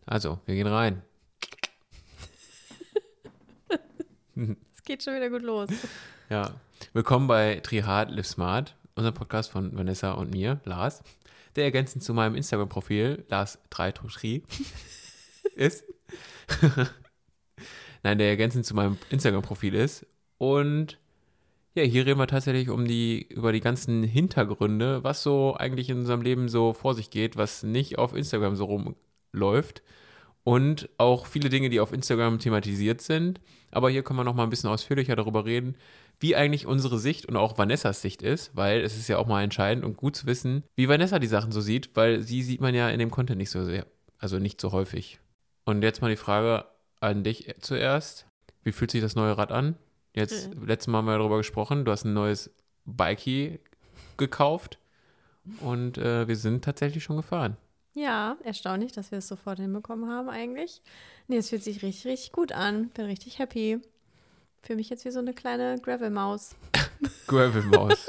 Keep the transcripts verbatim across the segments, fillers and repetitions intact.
Also, wir gehen rein. Es geht schon wieder gut los. Ja, willkommen bei Trihard Live Smart, unserem Podcast von Vanessa und mir, Lars, der ergänzend zu meinem Instagram-Profil, Lars drei Tri ist. Nein, der ergänzend zu meinem Instagram-Profil ist. Und ja, hier reden wir tatsächlich um die, über die ganzen Hintergründe, was so eigentlich in unserem Leben so vor sich geht, was nicht auf Instagram so rumläuft. Und auch viele Dinge, die auf Instagram thematisiert sind. Aber hier können wir noch mal ein bisschen ausführlicher darüber reden, wie eigentlich unsere Sicht und auch Vanessas Sicht ist, weil es ist ja auch mal entscheidend und gut zu wissen, wie Vanessa die Sachen so sieht, weil sie sieht man ja in dem Content nicht so sehr, also nicht so häufig. Und jetzt mal die Frage an dich zuerst. Wie fühlt sich das neue Rad an? Jetzt, mhm. letztes Mal haben wir darüber gesprochen, du hast ein neues Bikey gekauft und äh, wir sind tatsächlich schon gefahren. Ja, erstaunlich, dass wir es sofort hinbekommen haben eigentlich. Nee, es fühlt sich richtig, richtig gut an. Bin richtig happy. Fühle mich jetzt wie so eine kleine Gravel-Maus. Gravel-Maus.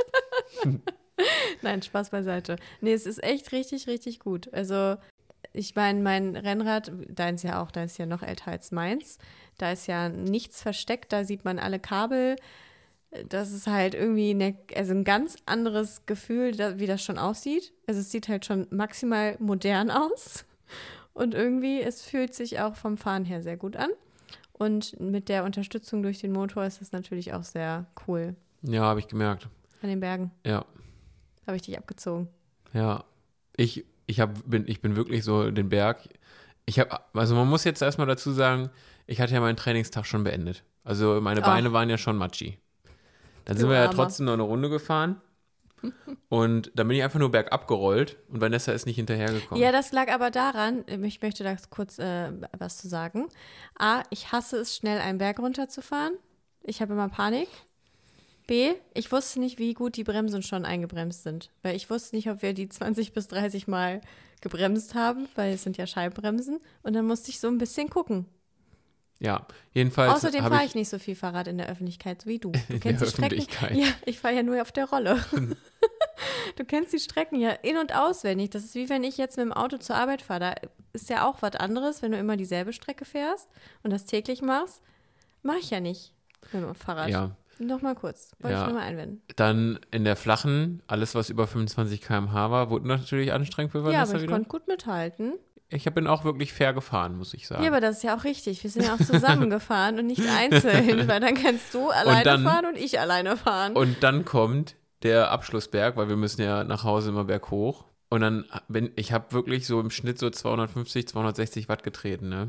Nein, Spaß beiseite. Nee, es ist echt richtig, richtig gut. Also ich meine, mein Rennrad, deins ja auch, deins ist ja noch älter als meins. Da ist ja nichts versteckt, da sieht man alle Kabel. Das ist halt irgendwie eine, also ein ganz anderes Gefühl, da, wie das schon aussieht. Also es sieht halt schon maximal modern aus. Und irgendwie, es fühlt sich auch vom Fahren her sehr gut an. Und mit der Unterstützung durch den Motor ist es natürlich auch sehr cool. Ja, habe ich gemerkt. An den Bergen. Ja. Habe ich dich abgezogen. Ja, ich, ich, hab, bin, ich bin wirklich so den Berg. Ich habe, also man muss jetzt erstmal dazu sagen, ich hatte ja meinen Trainingstag schon beendet. Also meine Beine Ach. waren ja schon matschi. Dann sind du wir ja Armer. trotzdem noch eine Runde gefahren und dann bin ich einfach nur bergab gerollt und Vanessa ist nicht hinterhergekommen. Ja, das lag aber daran, ich möchte da kurz äh, was zu sagen. A, ich hasse es, schnell einen Berg runterzufahren. Ich habe immer Panik. B, ich wusste nicht, wie gut die Bremsen schon eingebremst sind. Weil ich wusste nicht, ob wir die zwanzig bis dreißig Mal gebremst haben, weil es sind ja Scheibenbremsen. Und dann musste ich so ein bisschen gucken. Ja, jedenfalls. Außerdem fahre ich, ich nicht so viel Fahrrad in der Öffentlichkeit, so wie du. Du kennst die Strecken. Ja, ich fahre ja nur auf der Rolle. Du kennst die Strecken ja in- und auswendig. Das ist wie wenn ich jetzt mit dem Auto zur Arbeit fahre. Da ist ja auch was anderes, wenn du immer dieselbe Strecke fährst und das täglich machst. Mache ich ja nicht mit dem Fahrrad. Ja. Nochmal kurz, wollte ja. ich nur mal einwenden. Dann in der flachen, alles was über fünfundzwanzig Kilometer pro Stunde war, wurde natürlich anstrengend für Vanessa Ja, aber ich wieder. konnte gut mithalten. Ich bin auch wirklich fair gefahren, muss ich sagen. Ja, aber das ist ja auch richtig. Wir sind ja auch zusammen gefahren und nicht einzeln, weil dann kannst du alleine und dann, fahren und ich alleine fahren. Und dann kommt der Abschlussberg, weil wir müssen ja nach Hause immer berghoch. Und dann bin ich habe wirklich so im Schnitt so zweihundertfünfzig, zweihundertsechzig Watt getreten, ne?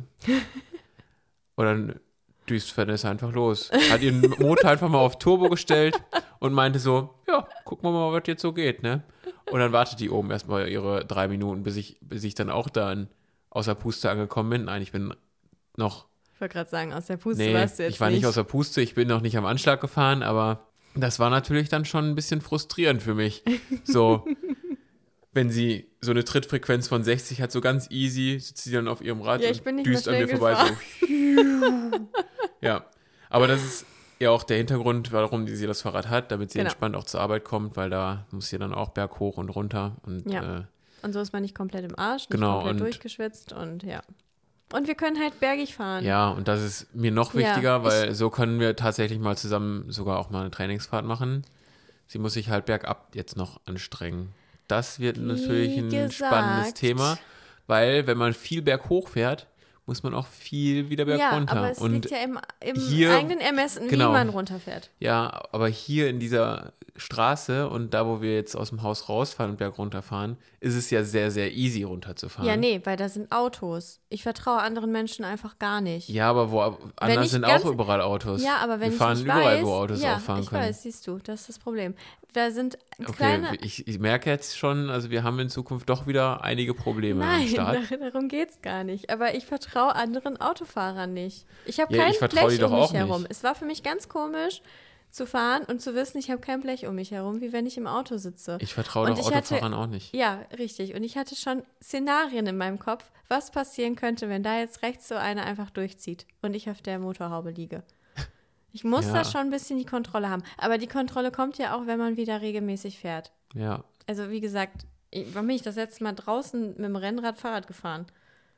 Und dann düst Vanessa einfach los. Hat ihren Motor einfach mal auf Turbo gestellt und meinte so, ja, gucken wir mal, was jetzt so geht, ne? Und dann wartet die oben erstmal ihre drei Minuten, bis ich, bis ich dann auch dann aus der Puste angekommen bin. Nein, ich bin noch... Ich wollte gerade sagen, aus der Puste nee, warst du jetzt ich war nicht. nicht aus der Puste, ich bin noch nicht am Anschlag gefahren, aber das war natürlich dann schon ein bisschen frustrierend für mich. So, wenn sie so eine Trittfrequenz von sechzig hat, so ganz easy, sitzt sie dann auf ihrem Rad ja, ich bin und nicht düst an mir vorbei. So. Ja, aber das ist ja auch der Hintergrund, warum sie das Fahrrad hat, damit sie genau. entspannt auch zur Arbeit kommt, weil da muss sie dann auch berghoch und runter. Und, ja. äh, und so ist man nicht komplett im Arsch, nicht genau, komplett und durchgeschwitzt und ja. Und wir können halt bergig fahren. Ja, und das ist mir noch wichtiger, ja, weil so können wir tatsächlich mal zusammen sogar auch mal eine Trainingsfahrt machen. Sie muss sich halt bergab jetzt noch anstrengen. Das wird natürlich ein gesagt. spannendes Thema, weil wenn man viel berghoch fährt, muss man auch viel wieder berg ja, runter. aber es und liegt ja im, im hier, eigenen Ermessen, genau, wie man runterfährt. Ja, aber hier in dieser Straße und da, wo wir jetzt aus dem Haus rausfahren und berg runterfahren, ist es ja sehr, sehr easy runterzufahren. Ja, nee, weil da sind Autos. Ich vertraue anderen Menschen einfach gar nicht. Ja, aber wo anders sind ganz, auch überall Autos. Ja, aber wenn wir ich fahren nicht überall, weiß, wo Autos ja, auch fahren ich können. weiß, siehst du, das ist das Problem. Da sind okay, kleine... Ich, ich merke jetzt schon, also wir haben in Zukunft doch wieder einige Probleme Nein, am Start. Nein, darum geht's gar nicht. Aber ich vertraue anderen Autofahrern nicht. Ich habe ja, kein ich Blech die doch um mich auch herum. Nicht. Es war für mich ganz komisch zu fahren und zu wissen, ich habe kein Blech um mich herum, wie wenn ich im Auto sitze. Ich vertraue doch Autofahrern hatte, auch nicht. Ja, richtig. Und ich hatte schon Szenarien in meinem Kopf, was passieren könnte, wenn da jetzt rechts so einer einfach durchzieht und ich auf der Motorhaube liege. Ich muss ja. da schon ein bisschen die Kontrolle haben. Aber die Kontrolle kommt ja auch, wenn man wieder regelmäßig fährt. Ja. Also wie gesagt, ich, wann bin ich das letzte Mal draußen mit dem Rennrad Fahrrad gefahren?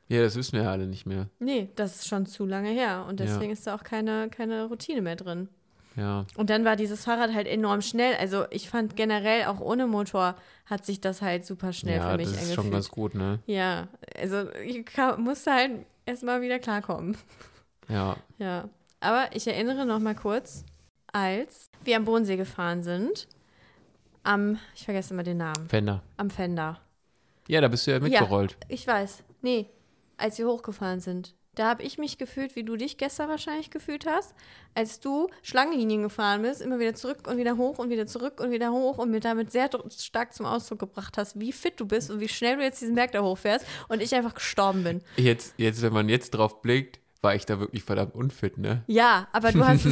Ja, das wissen wir ja alle nicht mehr. Nee, das ist schon zu lange her. Und deswegen Ja. ist da auch keine, keine Routine mehr drin. Ja. Und dann war dieses Fahrrad halt enorm schnell. Also ich fand generell, auch ohne Motor, hat sich das halt super schnell Ja, für mich das ist angefühlt. schon ganz gut, ne? Ja, also ich kam, musste halt erstmal wieder klarkommen. Ja. Ja, aber ich erinnere noch mal kurz, als wir am Bodensee gefahren sind, am, ich vergesse immer den Namen, Fender. am Fender. Ja, da bist du ja mitgerollt. Ich weiß, nee, als wir hochgefahren sind. Da habe ich mich gefühlt, wie du dich gestern wahrscheinlich gefühlt hast, als du Schlangenlinien gefahren bist, immer wieder zurück und wieder hoch und wieder zurück und wieder hoch und mir damit sehr stark zum Ausdruck gebracht hast, wie fit du bist und wie schnell du jetzt diesen Berg da hochfährst und ich einfach gestorben bin. Jetzt, jetzt, wenn man jetzt drauf blickt, war ich da wirklich verdammt unfit, ne? Ja, aber du hast...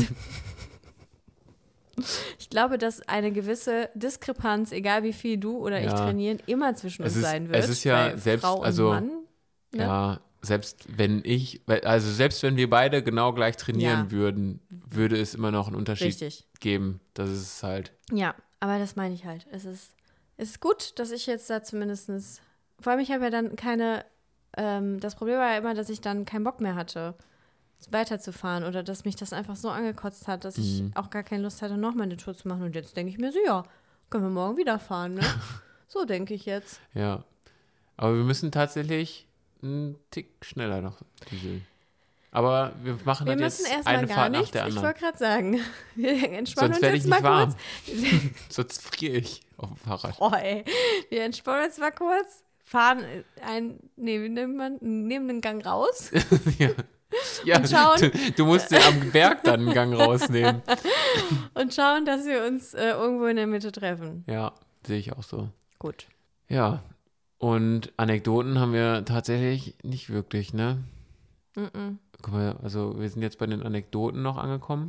Ich glaube, dass eine gewisse Diskrepanz, egal wie viel du oder ich Ja. trainieren, immer zwischen uns Es ist- sein wird. es ist ja weil selbst- Frau und also, Mann, ne? Ja, selbst wenn ich, also selbst wenn wir beide genau gleich trainieren Ja. würden, würde es immer noch einen Unterschied Richtig. geben. Das ist es halt. Ja, aber das meine ich halt. Es ist, es ist gut, dass ich jetzt da zumindestens. Vor allem, ich habe ja dann keine, ähm, das Problem war ja immer, dass ich dann keinen Bock mehr hatte, weiterzufahren oder dass mich das einfach so angekotzt hat, dass ich Mhm. auch gar keine Lust hatte, nochmal eine Tour zu machen. Und jetzt denke ich mir so, ja, können wir morgen wieder fahren, ne? So denke ich jetzt. Ja. Aber wir müssen tatsächlich einen Tick schneller noch düseln. Aber wir machen Wir halt müssen jetzt erstmal eine gar Fahrt nach nichts. der Ich anderen. wollte gerade sagen, wir entspannen Sonst uns werde ich jetzt nicht mal warm. kurz. Sonst friere ich auf dem Fahrrad. Oh, ey. Wir entspannen uns mal kurz, fahren ein, nee, wie nennt man, nehmen den Gang raus. ja. Ja, Und schauen- du, du musst ja am Berg dann einen Gang rausnehmen. Und schauen, dass wir uns äh, irgendwo in der Mitte treffen. Ja, sehe ich auch so. Gut. Ja, und Anekdoten haben wir tatsächlich nicht wirklich, ne? Mm-mm. Guck mal, also wir sind jetzt bei den Anekdoten noch angekommen.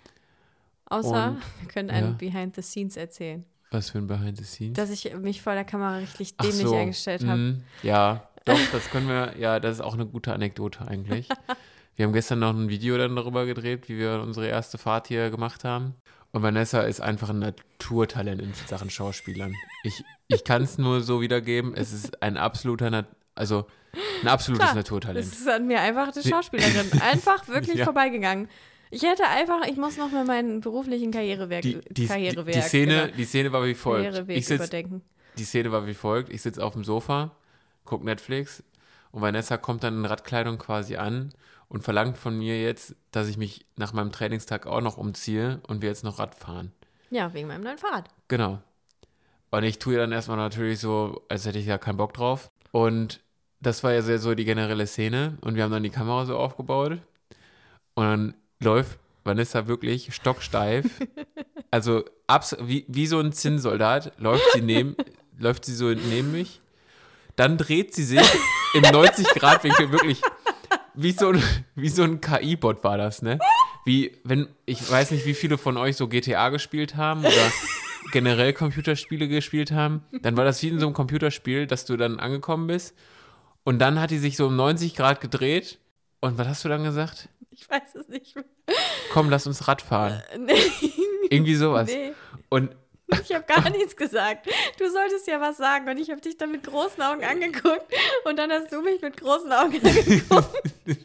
Außer, Und- wir können ja. einen Behind the Scenes erzählen. Was für ein Behind the Scenes? Dass ich mich vor der Kamera richtig Ach dämlich so, eingestellt habe. mm, ja, doch, das können wir, ja, das ist auch eine gute Anekdote eigentlich. Wir haben gestern noch ein Video dann darüber gedreht, wie wir unsere erste Fahrt hier gemacht haben. Und Vanessa ist einfach ein Naturtalent in Sachen Schauspielern. Ich, ich kann es nur so wiedergeben, es ist ein absoluter, Nat- also ein absolutes Klar, Naturtalent. Das ist an mir einfach die Schauspielerin. Einfach wirklich Ja. vorbeigegangen. Ich hätte einfach, ich muss noch mal meinen beruflichen Karrierewerk, Die, die, Karrierewerk die, die, Szene, genau, die Szene war wie folgt. Karriereweg Ich sitz, überdenken. die Szene war wie folgt. Ich sitze auf dem Sofa, gucke Netflix und Vanessa kommt dann in Radkleidung quasi an und verlangt von mir jetzt, dass ich mich nach meinem Trainingstag auch noch umziehe und wir jetzt noch Rad fahren. Ja, wegen meinem neuen Fahrrad. Genau. Und ich tue dann erstmal natürlich so, als hätte ich ja keinen Bock drauf. Und das war ja sehr so die generelle Szene. Und wir haben dann die Kamera so aufgebaut. Und dann läuft Vanessa wirklich stocksteif. Also abs- wie, wie so ein Zinnsoldat läuft sie neben, läuft sie so neben mich. Dann dreht sie sich im neunzig-Grad-Winkel wirklich wie so ein, wie so ein K I-Bot war das, ne? Wie, wenn, ich weiß nicht, wie viele von euch so G T A gespielt haben oder generell Computerspiele gespielt haben. Dann war das wie in so einem Computerspiel, dass du dann angekommen bist. Und dann hat die sich so um neunzig Grad gedreht. Und was hast du dann gesagt? Ich weiß es nicht mehr. Komm, lass uns Rad fahren. Nee. Irgendwie sowas. Nee, Und ich habe gar nichts gesagt. Du solltest ja was sagen und ich habe dich dann mit großen Augen angeguckt und dann hast du mich mit großen Augen angeguckt.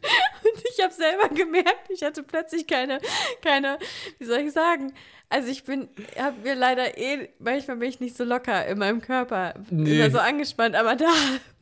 Und ich habe selber gemerkt, ich hatte plötzlich keine, keine, wie soll ich sagen, also ich bin, habe mir leider eh, manchmal bin ich nicht so locker in meinem Körper, Nee. immer so angespannt, aber da,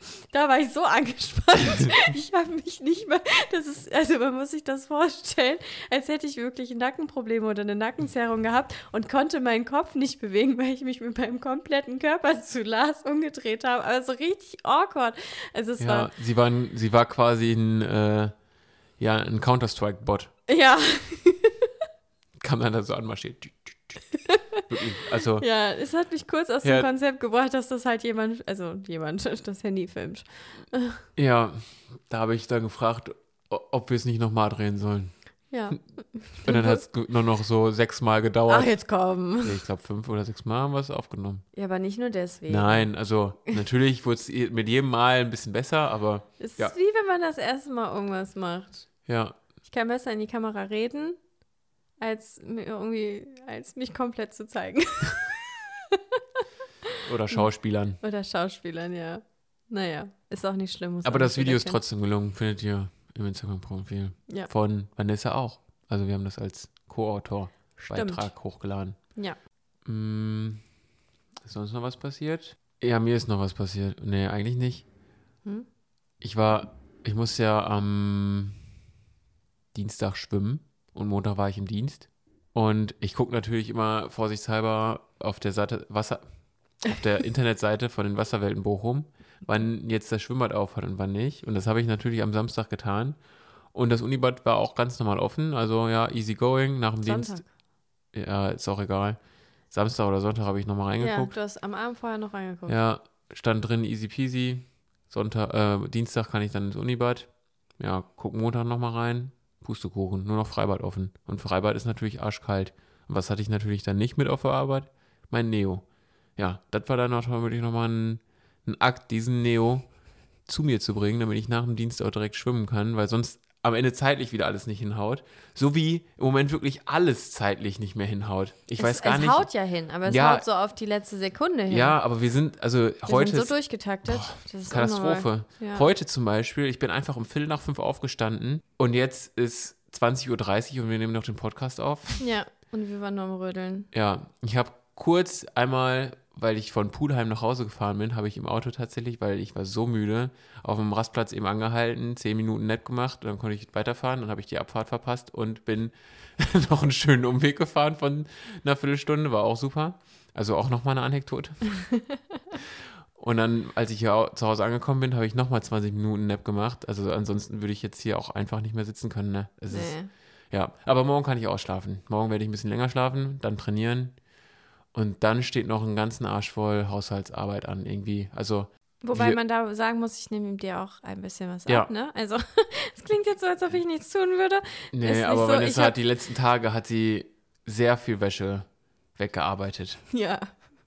da war ich so angespannt. Ich habe mich nicht mehr, das ist, also man muss sich das vorstellen, als hätte ich wirklich Nackenprobleme oder eine Nackenzerrung gehabt und konnte meinen Kopf nicht bewegen, weil ich mich mit meinem kompletten Körper zu Lars umgedreht habe, aber so richtig awkward. Also es ja, war, sie, waren, sie war quasi ein, äh, ja, ein Counter-Strike-Bot. ja, Kam dann da so anmarschiert. Wirklich, also, ja, es hat mich kurz aus Ja. dem Konzept gebracht, dass das halt jemand, also jemand das Handy filmt. ja, da habe ich dann gefragt, o- ob wir es nicht nochmal drehen sollen. Ja. Und dann hat es nur noch so sechs Mal gedauert. Ach, jetzt komm. Nee, ich glaube, fünf oder sechs Mal haben wir es aufgenommen. Ja, aber nicht nur deswegen. Nein, also natürlich wurde es mit jedem Mal ein bisschen besser, aber Es ist Ja. wie wenn man das erste Mal irgendwas macht. ja, Ich kann besser in die Kamera reden, als mir irgendwie, als mich komplett zu zeigen. oder Schauspielern. Oder Schauspielern, ja. Naja, ist auch nicht schlimm. Muss Aber auch das nicht Video jeder ist kennen. trotzdem gelungen, findet ihr im Instagram-Profil. Ja. Von Vanessa auch. Also wir haben das als Co-Autor Stimmt. Beitrag hochgeladen. Ja. Mm, ist sonst noch was passiert? Ja, mir ist noch was passiert. Nee, eigentlich nicht. Hm? Ich war, ich musste ja am Dienstag schwimmen und Montag war ich im Dienst. Und ich gucke natürlich immer vorsichtshalber auf der Seite Wasser, auf der Internetseite von den Wasserwelten Bochum, wann jetzt das Schwimmbad auf hat und wann nicht. Und das habe ich natürlich am Samstag getan. Und das Unibad war auch ganz normal offen. Also ja, easy going nach dem Sonntag. Dienst. Ja, ist auch egal. Samstag oder Sonntag habe ich nochmal Ja, reingeguckt. du hast am Abend vorher noch reingeguckt. Ja, stand drin easy peasy. Sonntag, äh, Dienstag kann ich dann ins Unibad. Ja, guck Montag nochmal rein. Pustekuchen, nur noch Freibad offen. Und Freibad ist natürlich arschkalt. Und was hatte ich natürlich dann nicht mit auf der Arbeit? Mein Neo. Ja, das war dann auch wirklich nochmal ein, ein Akt, diesen Neo zu mir zu bringen, damit ich nach dem Dienst auch direkt schwimmen kann, weil sonst am Ende zeitlich wieder alles nicht hinhaut. So wie im Moment wirklich alles zeitlich nicht mehr hinhaut. Ich es, weiß gar es nicht. Es haut ja hin, aber es Ja, haut so auf die letzte Sekunde hin. Ja, aber wir sind, also wir heute sind so ist durchgetaktet. Das ist Katastrophe. Ja. Heute zum Beispiel, ich bin einfach um Viertel nach fünf aufgestanden und jetzt ist zwanzig Uhr dreißig und wir nehmen noch den Podcast auf. Ja, und wir waren nur am Rödeln. Ja, ich habe kurz einmal, weil ich von Pulheim nach Hause gefahren bin, habe ich im Auto tatsächlich, weil ich war so müde, auf dem Rastplatz eben angehalten, zehn Minuten nett gemacht, dann konnte ich weiterfahren, dann habe ich die Abfahrt verpasst und bin noch einen schönen Umweg gefahren von einer Viertelstunde, war auch super. Also auch nochmal eine Anekdote. Und dann, als ich hier zu Hause angekommen bin, habe ich nochmal zwanzig Minuten Nap gemacht. Also ansonsten würde ich jetzt hier auch einfach nicht mehr sitzen können. Ne? Es Nee. ist, ja, aber morgen kann ich auch schlafen. Morgen werde ich ein bisschen länger schlafen, dann trainieren. Und dann steht noch einen ganzen Arsch voll Haushaltsarbeit an irgendwie. Also Wobei wir, man da sagen muss, ich nehme dir auch ein bisschen was Ja. ab, ne? Also, es klingt jetzt so, als ob ich nichts tun würde. Ist Nee, nicht aber so, Vanessa ich hab- hat die letzten Tage hat sie sehr viel Wäsche weggearbeitet. Ja.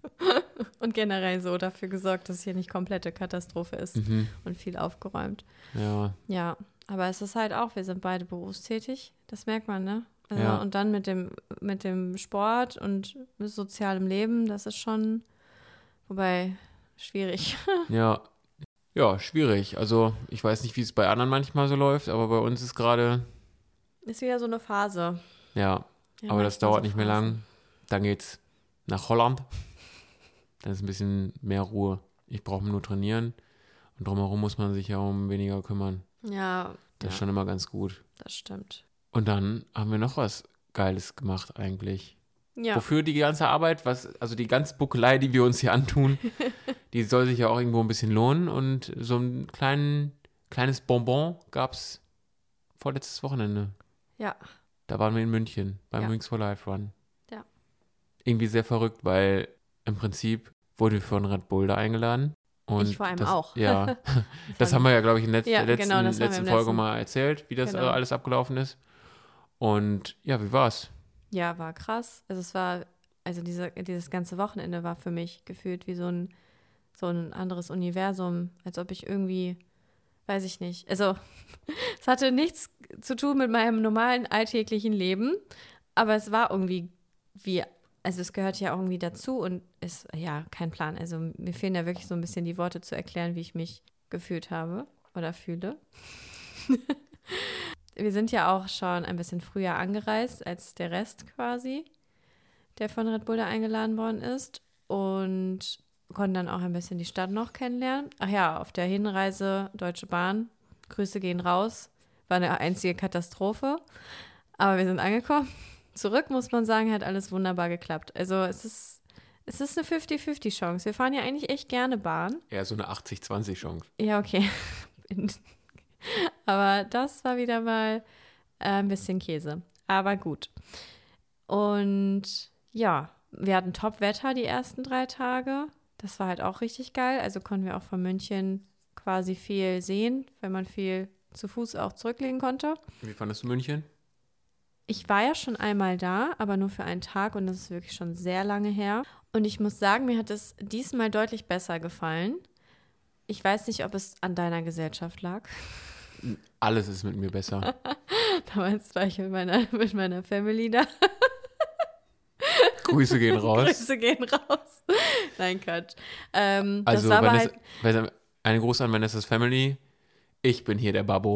Und generell so dafür gesorgt, dass hier nicht komplette Katastrophe ist Mhm. und viel aufgeräumt. Ja, Ja, aber es ist halt auch, wir sind beide berufstätig, das merkt man, ne? Also, Ja. Und dann mit dem, mit dem Sport und mit sozialem Leben, das ist schon, wobei, schwierig. ja. Ja, schwierig. Also ich weiß nicht, wie es bei anderen manchmal so läuft, aber bei uns ist gerade, Ist wieder so eine Phase. ja, Ja, aber das manchmal dauert so nicht mehr Phasen. lang. Dann geht's nach Holland. Dann ist ein bisschen mehr Ruhe. Ich brauche nur trainieren und drumherum muss man sich ja um weniger kümmern. Ja, Das ja, ist schon immer ganz gut. das stimmt. Und dann haben wir noch was Geiles gemacht eigentlich. Ja, Wofür die ganze Arbeit, was, also die ganze Buckelei, die wir uns hier antun, die soll sich ja auch irgendwo ein bisschen lohnen. Und so ein kleinen, kleines Bonbon gab es vorletztes Wochenende. ja, Da waren wir in München beim Ja. Wings for Life Run. Ja. Irgendwie sehr verrückt, weil im Prinzip wurde wir von Red Bull da eingeladen. Und Ich vor allem das, auch. Ja, das haben wir ja, glaube ich, in der Ja, letzten, genau, das haben wir letzten im Folge letzten- mal erzählt, wie das Genau. äh, alles abgelaufen ist. Und ja, wie war's? Ja, war krass. Also es war, also diese, dieses ganze Wochenende war für mich gefühlt wie so ein, so ein anderes Universum, als ob ich irgendwie, weiß ich nicht. Also es hatte nichts zu tun mit meinem normalen alltäglichen Leben, aber es war irgendwie wie, also es gehört ja auch irgendwie dazu und ist, ja, kein Plan. Also mir fehlen da wirklich so ein bisschen die Worte zu erklären, wie ich mich gefühlt habe oder fühle. Wir sind ja auch schon ein bisschen früher angereist als der Rest quasi, der von Red Bull da eingeladen worden ist und konnten dann auch ein bisschen die Stadt noch kennenlernen. Ach ja, auf der Hinreise Deutsche Bahn, Grüße gehen raus, war eine einzige Katastrophe, aber wir sind angekommen. Zurück, muss man sagen, hat alles wunderbar geklappt. Also es ist, es ist eine fünfzig fünfzig Chance. Wir fahren ja eigentlich echt gerne Bahn. Eher so eine achtzig zwanzig Chance. Ja, okay. Aber das war wieder mal äh, ein bisschen Käse. Aber gut. Und ja, wir hatten Top-Wetter die ersten drei Tage. Das war halt auch richtig geil. Also konnten wir auch von München quasi viel sehen, wenn man viel zu Fuß auch zurücklegen konnte. Wie fandest du München? Ich war ja schon einmal da, aber nur für einen Tag und das ist wirklich schon sehr lange her. Und ich muss sagen, mir hat es diesmal deutlich besser gefallen. Ich weiß nicht, ob es an deiner Gesellschaft lag. Alles ist mit mir besser. Damals war ich mit meiner, mit meiner Family da. Grüße gehen raus. Grüße gehen raus. Nein, Quatsch. Ähm, Also, das war aber Vanessa, halt, Vanessa, Eine Gruß an Vanessa's Family. Ich bin hier der Babbo.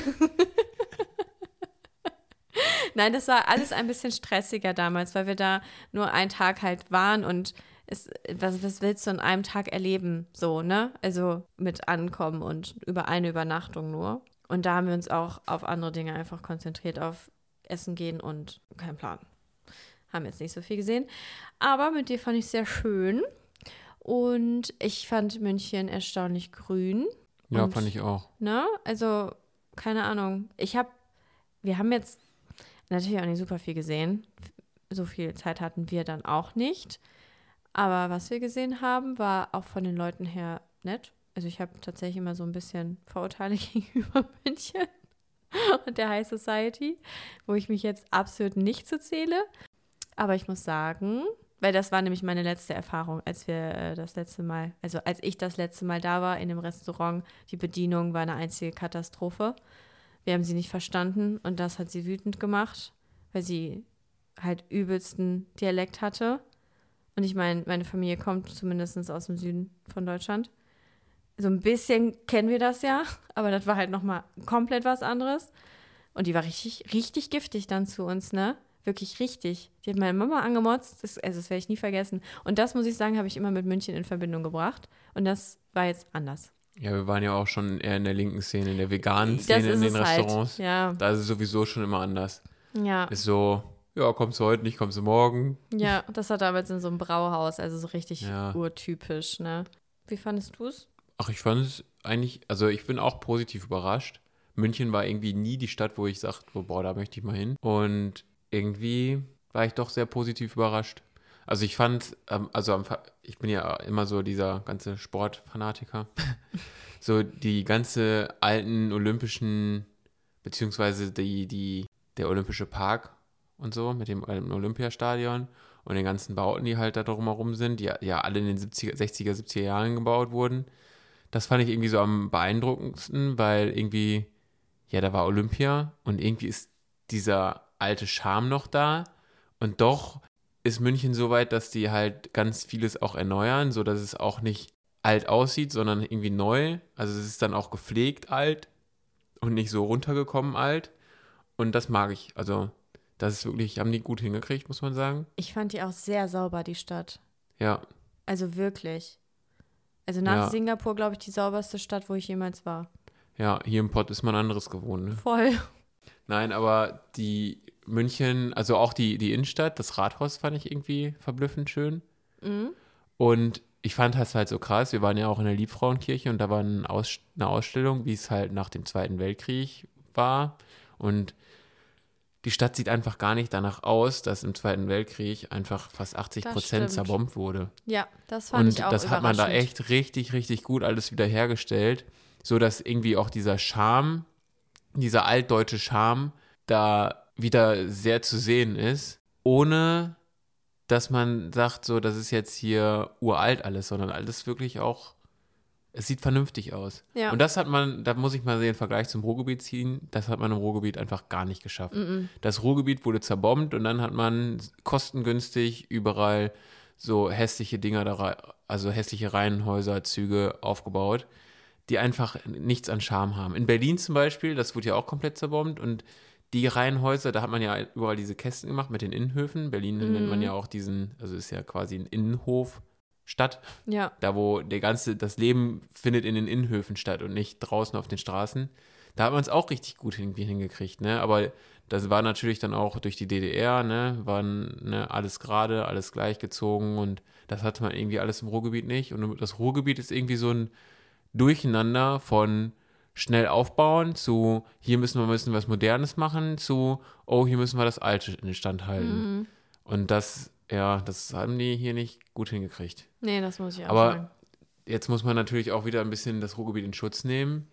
Nein, das war alles ein bisschen stressiger damals, weil wir da nur einen Tag halt waren und es, was, was willst du an einem Tag erleben? So, ne? Also mit Ankommen und über eine Übernachtung nur. Und da haben wir uns auch auf andere Dinge einfach konzentriert, auf Essen gehen und kein Plan. Haben jetzt nicht so viel gesehen. Aber mit dir fand ich sehr schön. Und ich fand München erstaunlich grün. Ja, und, fand ich auch. Ne? Also, keine Ahnung. Ich habe, wir haben jetzt natürlich auch nicht super viel gesehen. So viel Zeit hatten wir dann auch nicht. Aber was wir gesehen haben, war auch von den Leuten her nett. Also ich habe tatsächlich immer so ein bisschen Vorurteile gegenüber München und der High Society, wo ich mich jetzt absolut nicht zu zähle. Aber ich muss sagen, weil das war nämlich meine letzte Erfahrung, als wir äh, das letzte Mal, also als ich das letzte Mal da war in dem Restaurant, die Bedienung war eine einzige Katastrophe. Wir haben sie nicht verstanden und das hat sie wütend gemacht, weil sie halt übelsten Dialekt hatte. Und ich meine, meine Familie kommt zumindest aus dem Süden von Deutschland. So ein bisschen kennen wir das ja, aber das war halt nochmal komplett was anderes. Und die war richtig, richtig giftig dann zu uns, ne? Wirklich richtig. Die hat meine Mama angemotzt, das, also das werde ich nie vergessen. Und das, muss ich sagen, habe ich immer mit München in Verbindung gebracht. Und das war jetzt anders. Ja, wir waren ja auch schon eher in der linken Szene, in der veganen Szene in den Restaurants. Halt. Ja. Da ist es sowieso schon immer anders. Ja. Ist so, ja, kommst du heute nicht, kommst du morgen. Ja, das war damals in so einem Brauhaus, also so richtig ja. urtypisch, ne? Wie fandest du es? Ach, ich fand es eigentlich, also ich bin auch positiv überrascht. München war irgendwie nie die Stadt, wo ich sagte, boah, da möchte ich mal hin. Und irgendwie war ich doch sehr positiv überrascht. Also ich fand, ähm, also am, ich bin ja immer so dieser ganze Sportfanatiker. So die ganze alten olympischen, beziehungsweise die, die, der olympische Park und so mit dem alten Olympiastadion und den ganzen Bauten, die halt da drumherum sind, die ja alle in den siebziger, sechziger, siebziger Jahren gebaut wurden. Das fand ich irgendwie so am beeindruckendsten, weil irgendwie, ja, da war Olympia und irgendwie ist dieser alte Charme noch da und doch ist München so weit, dass die halt ganz vieles auch erneuern, sodass es auch nicht alt aussieht, sondern irgendwie neu. Also es ist dann auch gepflegt alt und nicht so runtergekommen alt und das mag ich. Also das ist wirklich, haben die gut hingekriegt, muss man sagen. Ich fand die auch sehr sauber, die Stadt. Ja. Also wirklich. Also nach ja. Singapur, glaube ich, die sauberste Stadt, wo ich jemals war. Ja, hier im Pott ist man anderes gewohnt. Ne? Voll. Nein, aber die München, also auch die, die Innenstadt, das Rathaus fand ich irgendwie verblüffend schön. Mhm. Und ich fand das halt so krass. Wir waren ja auch in der Liebfrauenkirche und da war eine, Aus, eine Ausstellung, wie es halt nach dem Zweiten Weltkrieg war. Und die Stadt sieht einfach gar nicht danach aus, dass im Zweiten Weltkrieg einfach fast achtzig Prozent zerbombt wurde. Ja, das fand und ich auch das hat man da echt richtig, richtig gut alles wiederhergestellt, sodass irgendwie auch dieser Charme, dieser altdeutsche Charme da wieder sehr zu sehen ist, ohne dass man sagt, so, das ist jetzt hier uralt alles, sondern alles wirklich auch, es sieht vernünftig aus. Ja. Und das hat man, da muss ich mal den Vergleich zum Ruhrgebiet ziehen, das hat man im Ruhrgebiet einfach gar nicht geschafft. Mm-mm. Das Ruhrgebiet wurde zerbombt und dann hat man kostengünstig überall so hässliche Dinger, da, also hässliche Reihenhäuser, Züge aufgebaut, die einfach nichts an Charme haben. In Berlin zum Beispiel, das wurde ja auch komplett zerbombt und die Reihenhäuser, da hat man ja überall diese Kästen gemacht mit den Innenhöfen. Berlin mm. nennt man ja auch diesen, also ist ja quasi ein Innenhof. Stadt, ja. da wo der ganze, das Leben findet in den Innenhöfen statt und nicht draußen auf den Straßen. Da hat man es auch richtig gut irgendwie hingekriegt, ne? Aber das war natürlich dann auch durch die D D R, ne? Waren ne, alles gerade, alles gleichgezogen und das hatte man irgendwie alles im Ruhrgebiet nicht. Und das Ruhrgebiet ist irgendwie so ein Durcheinander von schnell aufbauen zu, hier müssen wir ein bisschen was Modernes machen, zu, oh, hier müssen wir das Alte in den Stand halten. Mhm. Und das, ja, das haben die hier nicht gut hingekriegt. Nee, das muss ich auch Aber sagen. jetzt muss man natürlich auch wieder ein bisschen das Ruhrgebiet in Schutz nehmen.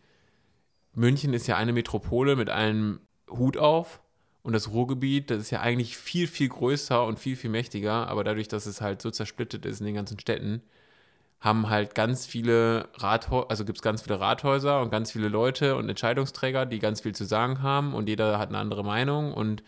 München ist ja eine Metropole mit einem Hut auf und das Ruhrgebiet, das ist ja eigentlich viel, viel größer und viel, viel mächtiger, aber dadurch, dass es halt so zersplittet ist in den ganzen Städten, haben halt ganz viele Rathäuser, also gibt es ganz viele Rathäuser und ganz viele Leute und Entscheidungsträger, die ganz viel zu sagen haben und jeder hat eine andere Meinung und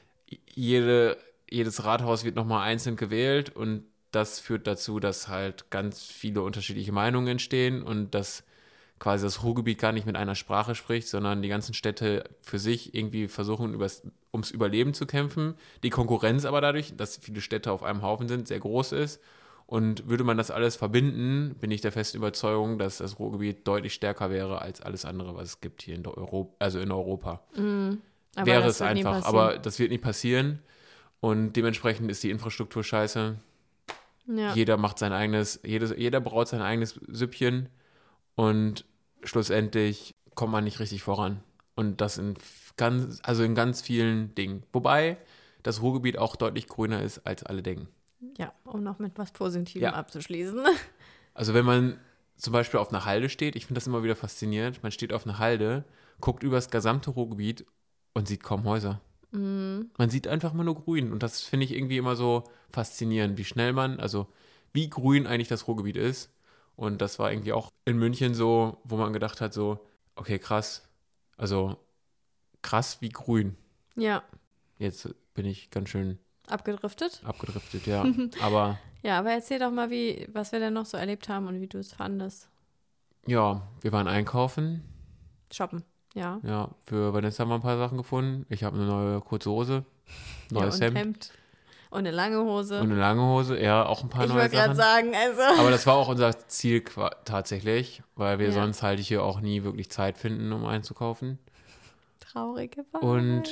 jede, jedes Rathaus wird nochmal einzeln gewählt und das führt dazu, dass halt ganz viele unterschiedliche Meinungen entstehen und dass quasi das Ruhrgebiet gar nicht mit einer Sprache spricht, sondern die ganzen Städte für sich irgendwie versuchen, übers, ums Überleben zu kämpfen. Die Konkurrenz aber dadurch, dass viele Städte auf einem Haufen sind, sehr groß ist. Und würde man das alles verbinden, bin ich der festen Überzeugung, dass das Ruhrgebiet deutlich stärker wäre als alles andere, was es gibt hier in Europa, also in Europa. Mhm. Aber wäre das es wird nie einfach, passieren. aber das wird nicht passieren. Und dementsprechend ist die Infrastruktur scheiße. Ja. Jeder macht sein eigenes, jedes, jeder braut sein eigenes Süppchen und schlussendlich kommt man nicht richtig voran. Und das in ganz, also in ganz vielen Dingen. Wobei das Ruhrgebiet auch deutlich grüner ist, als alle denken. Ja, um noch mit was Positivem Ja. abzuschließen. Also wenn man zum Beispiel auf einer Halde steht, ich finde das immer wieder faszinierend, man steht auf einer Halde, guckt über das gesamte Ruhrgebiet und sieht kaum Häuser. Mhm. Man sieht einfach mal nur grün und das finde ich irgendwie immer so faszinierend, wie schnell man, also wie grün eigentlich das Ruhrgebiet ist. Und das war irgendwie auch in München so, wo man gedacht hat, so, okay, krass, also krass wie grün. Ja, Jetzt bin ich ganz schön abgedriftet. abgedriftet, ja. Aber Ja, aber erzähl doch mal, wie, was wir denn noch so erlebt haben und wie du es fandest. ja, wir waren einkaufen. Shoppen, ja. Ja, für Vanessa haben wir ein paar Sachen gefunden. Ich habe eine neue kurze Hose, neues ja, und Hemd, Hemd. Und eine lange Hose. und eine lange Hose. Ja, auch ein paar ich neue wollte gerade Sachen. sagen, also. Aber das war auch unser Ziel qua- tatsächlich, weil wir Ja. sonst halt hier auch nie wirklich Zeit finden, um einzukaufen. Traurige Wahrheit. Und-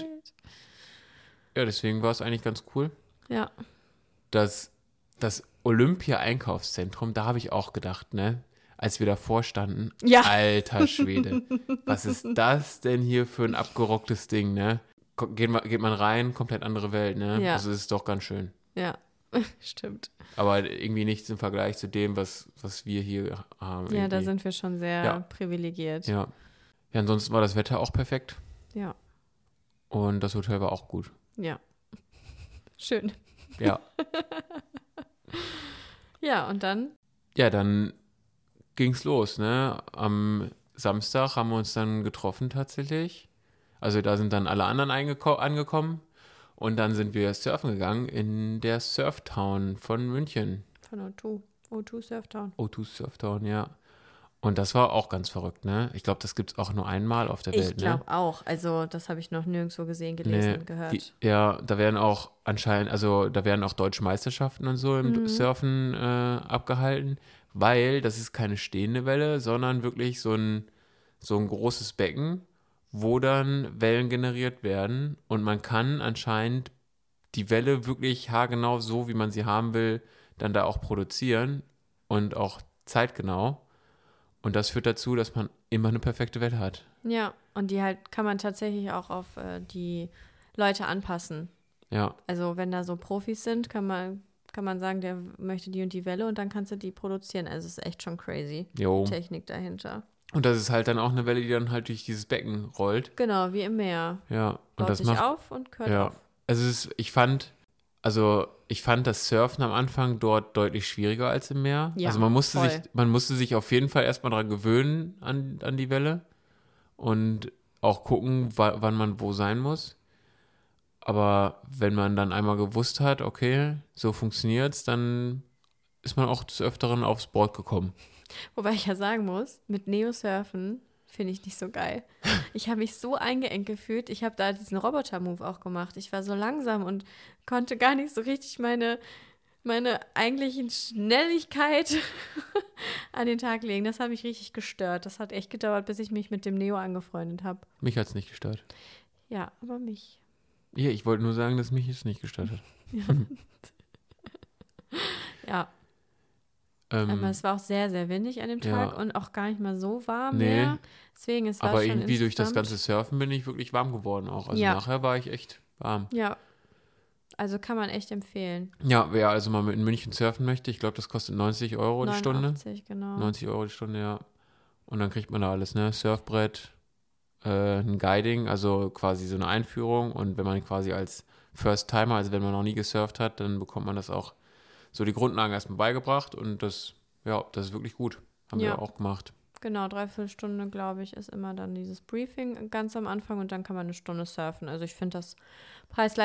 Ja, deswegen war es eigentlich ganz cool. Ja, Das, das Olympia-Einkaufszentrum, da habe ich auch gedacht, ne, als wir davor standen, Ja. alter Schwede, was ist das denn hier für ein abgerocktes Ding, ne? Ko- Geht man, geht man rein, komplett andere Welt, ne? Ja. Also es ist doch ganz schön. ja, stimmt. Aber irgendwie nichts im Vergleich zu dem, was, was wir hier haben. Ja, da irgendwie. sind wir schon sehr Ja. privilegiert. Ja. Ja, ansonsten war das Wetter auch perfekt Ja, und das Hotel war auch gut. ja. Schön. Ja. Ja, und dann? Ja, dann ging's los, ne? Am Samstag haben wir uns dann getroffen tatsächlich. Also da sind dann alle anderen eingeko- angekommen und dann sind wir surfen gegangen in der Surftown von München. Von O zwei. O zwei Surftown. O zwei Surftown, ja. Und das war auch ganz verrückt, ne? Ich glaube, das gibt's auch nur einmal auf der Ich Welt, ne? glaube auch. Also, das habe ich noch nirgendwo gesehen, gelesen, Nee, gehört. Die, ja, da werden auch anscheinend, also da werden auch deutsche Meisterschaften und so im Mhm. Surfen äh, abgehalten, weil das ist keine stehende Welle, sondern wirklich so ein, so ein großes Becken, wo dann Wellen generiert werden und man kann anscheinend die Welle wirklich haargenau so, wie man sie haben will, dann da auch produzieren und auch zeitgenau. Und das führt dazu, dass man immer eine perfekte Welle hat. Ja, und die halt kann man tatsächlich auch auf äh, die Leute anpassen. Ja, Also, wenn da so Profis sind, kann man, kann man sagen, der möchte die und die Welle und dann kannst du die produzieren. Also, es ist echt schon crazy. jo. Die Technik dahinter. Und das ist halt dann auch eine Welle, die dann halt durch dieses Becken rollt. Genau, wie im Meer. Ja, und Baut das sich macht. auf und hört Ja. auf. Also es ist, ich fand, also ich fand das Surfen am Anfang dort deutlich schwieriger als im Meer. Ja, also man musste voll. sich, man musste sich auf jeden Fall erstmal daran gewöhnen an, an die Welle und auch gucken, wa- wann man wo sein muss. Aber wenn man dann einmal gewusst hat, okay, so funktioniert's, dann ist man auch des Öfteren aufs Board gekommen. Wobei ich ja sagen muss, mit Neo-Surfen finde ich nicht so geil. Ich habe mich so eingeengt gefühlt. Ich habe da diesen Roboter-Move auch gemacht. Ich war so langsam und konnte gar nicht so richtig meine, meine eigentlichen Schnelligkeit an den Tag legen. Das hat mich richtig gestört. Das hat echt gedauert, bis ich mich mit dem Neo angefreundet habe. Mich hat's nicht gestört. Ja, aber mich. Ja, ich wollte nur sagen, dass mich es nicht gestört hat. Ja, Ähm, aber es war auch sehr, sehr windig an dem ja. Tag und auch gar nicht mal so warm Nee. mehr. Deswegen, es war Aber schon irgendwie durch das insgesamt- ganze Surfen bin ich wirklich warm geworden auch. Also Ja. nachher war ich echt warm. Ja, also kann man echt empfehlen. Ja, wer also mal in München surfen möchte, ich glaube, das kostet neunzig Euro die Stunde. neunundachtzig, genau. neunzig Euro die Stunde, ja. Und dann kriegt man da alles, ne? Surfbrett, äh, ein Guiding, also quasi so eine Einführung. Und wenn man quasi als First-Timer, also wenn man noch nie gesurft hat, dann bekommt man das auch so die Grundlagen erstmal beigebracht. Und das, ja, das ist wirklich gut. Haben Ja. wir auch gemacht. Genau, dreiviertel Stunde, glaube ich, ist immer dann dieses Briefing ganz am Anfang und dann kann man eine Stunde surfen. Also ich finde das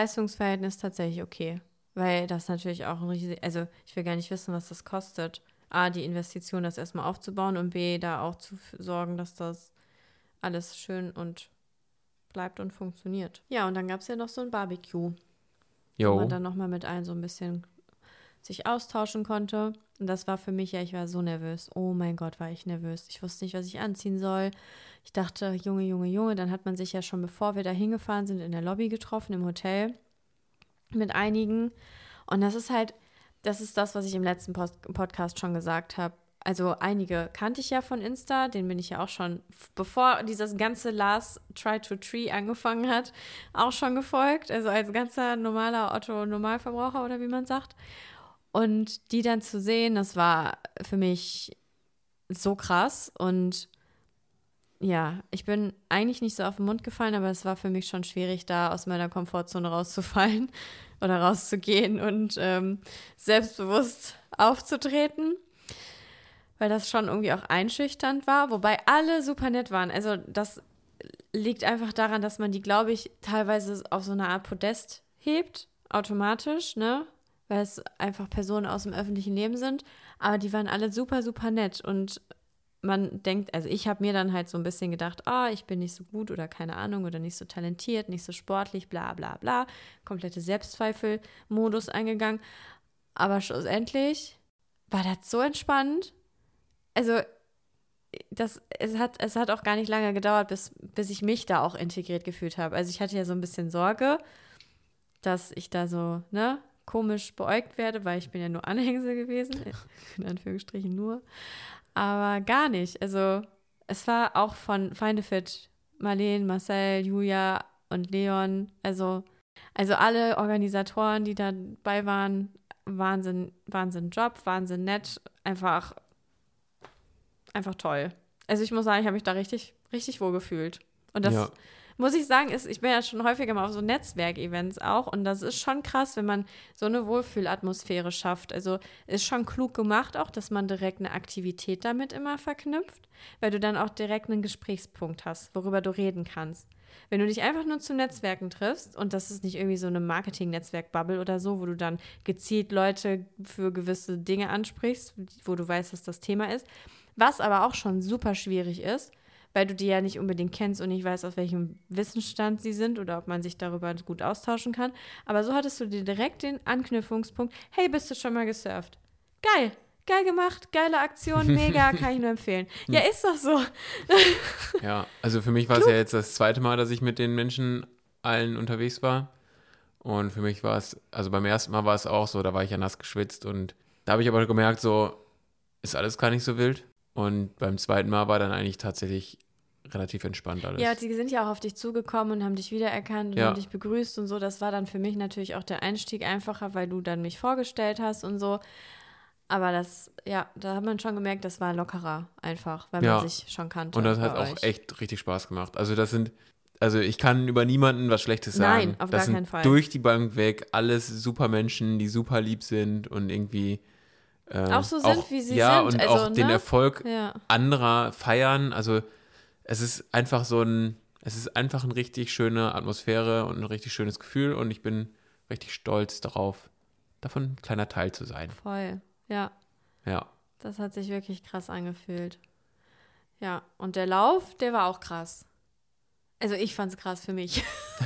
Preis-Leistungs-Verhältnis tatsächlich okay, weil das natürlich auch ein riesig, also ich will gar nicht wissen, was das kostet. A, die Investition, das erstmal aufzubauen und B, da auch zu f- sorgen, dass das alles schön und bleibt und funktioniert. Ja, und dann gab es ja noch so ein Barbecue, wo man Jo. dann nochmal mit allen so ein bisschen sich austauschen konnte. Und das war für mich, ja, ich war so nervös. Oh mein Gott, war ich nervös. Ich wusste nicht, was ich anziehen soll. Ich dachte, Junge, Junge, Junge. Dann hat man sich ja schon, bevor wir da hingefahren sind, in der Lobby getroffen, im Hotel mit einigen. Und das ist halt, das ist das, was ich im letzten Post- Podcast schon gesagt habe. Also einige kannte ich ja von Insta, den bin ich ja auch schon, f- bevor dieses ganze Last Try to Tree angefangen hat, auch schon gefolgt. Also als ganzer normaler Otto-Normalverbraucher oder wie man sagt. Und die dann zu sehen, das war für mich so krass. Und ja, ich bin eigentlich nicht so auf den Mund gefallen, aber es war für mich schon schwierig, da aus meiner Komfortzone rauszufallen oder rauszugehen und ähm, selbstbewusst aufzutreten, weil das schon irgendwie auch einschüchternd war, wobei alle super nett waren. Also das liegt einfach daran, dass man die, glaube ich, teilweise auf so eine Art Podest hebt, automatisch, ne? Weil es einfach Personen aus dem öffentlichen Leben sind. Aber die waren alle super, super nett. Und man denkt, also ich habe mir dann halt so ein bisschen gedacht, ah, ich bin nicht so gut oder keine Ahnung oder nicht so talentiert, nicht so sportlich, bla bla bla. Komplette Selbstzweifel-Modus eingegangen. Aber schlussendlich war das so entspannt. Also das, es hat, es hat auch gar nicht lange gedauert, bis, bis ich mich da auch integriert gefühlt habe. Also ich hatte ja so ein bisschen Sorge, dass ich da so, ne, komisch beäugt werde, weil ich bin ja nur Anhängsel gewesen, in Anführungsstrichen nur. Aber gar nicht. Also es war auch von Feindefit, Marleen, Marcel, Julia und Leon, also, also alle Organisatoren, die dabei waren, Wahnsinn, Wahnsinn Job, Wahnsinn nett, einfach Einfach toll. Also ich muss sagen, ich habe mich da richtig, richtig wohl gefühlt. Und das Ja. muss ich sagen, ist, ich bin ja schon häufiger mal auf so Netzwerkevents auch und das ist schon krass, wenn man so eine Wohlfühlatmosphäre schafft. Also ist schon klug gemacht auch, dass man direkt eine Aktivität damit immer verknüpft, weil du dann auch direkt einen Gesprächspunkt hast, worüber du reden kannst. Wenn du dich einfach nur zu Netzwerken triffst und das ist nicht irgendwie so eine Marketing-Netzwerk-Bubble oder so, wo du dann gezielt Leute für gewisse Dinge ansprichst, wo du weißt, dass das Thema ist, was aber auch schon super schwierig ist, weil du die ja nicht unbedingt kennst und nicht weißt, auf welchem Wissensstand sie sind oder ob man sich darüber gut austauschen kann. Aber so hattest du dir direkt den Anknüpfungspunkt, hey, bist du schon mal gesurft? Geil, geil gemacht, geile Aktion, mega, kann ich nur empfehlen. Ja, ist doch so. Ja, also für mich war es ja jetzt das zweite Mal, dass ich mit den Menschen allen unterwegs war. Und für mich war es, also beim ersten Mal war es auch so, da war ich ja nass geschwitzt und da habe ich aber gemerkt, so ist alles gar nicht so wild. Und beim zweiten Mal war dann eigentlich tatsächlich relativ entspannt alles. Ja, die sind ja auch auf dich zugekommen und haben dich wiedererkannt und Ja. haben dich begrüßt und so. Das war dann für mich natürlich auch der Einstieg einfacher, weil du dann mich vorgestellt hast und so. Aber das, ja, da hat man schon gemerkt, das war lockerer einfach, weil Ja. man sich schon kannte. Und das hat bei auch euch. echt richtig Spaß gemacht. Also das sind, also ich kann über niemanden was Schlechtes Nein, sagen. auf das gar sind keinen Fall. durch die Bank weg alles super Menschen, die super lieb sind und irgendwie äh, Auch so sind, wie sie ja, sind. und Also, auch den ne? Erfolg Ja. anderer feiern. Also es ist einfach so ein, es ist einfach eine richtig schöne Atmosphäre und ein richtig schönes Gefühl und ich bin richtig stolz darauf, davon ein kleiner Teil zu sein. Voll. Ja, Ja. das hat sich wirklich krass angefühlt. Ja, und der Lauf, der war auch krass. Also ich fand's krass für mich.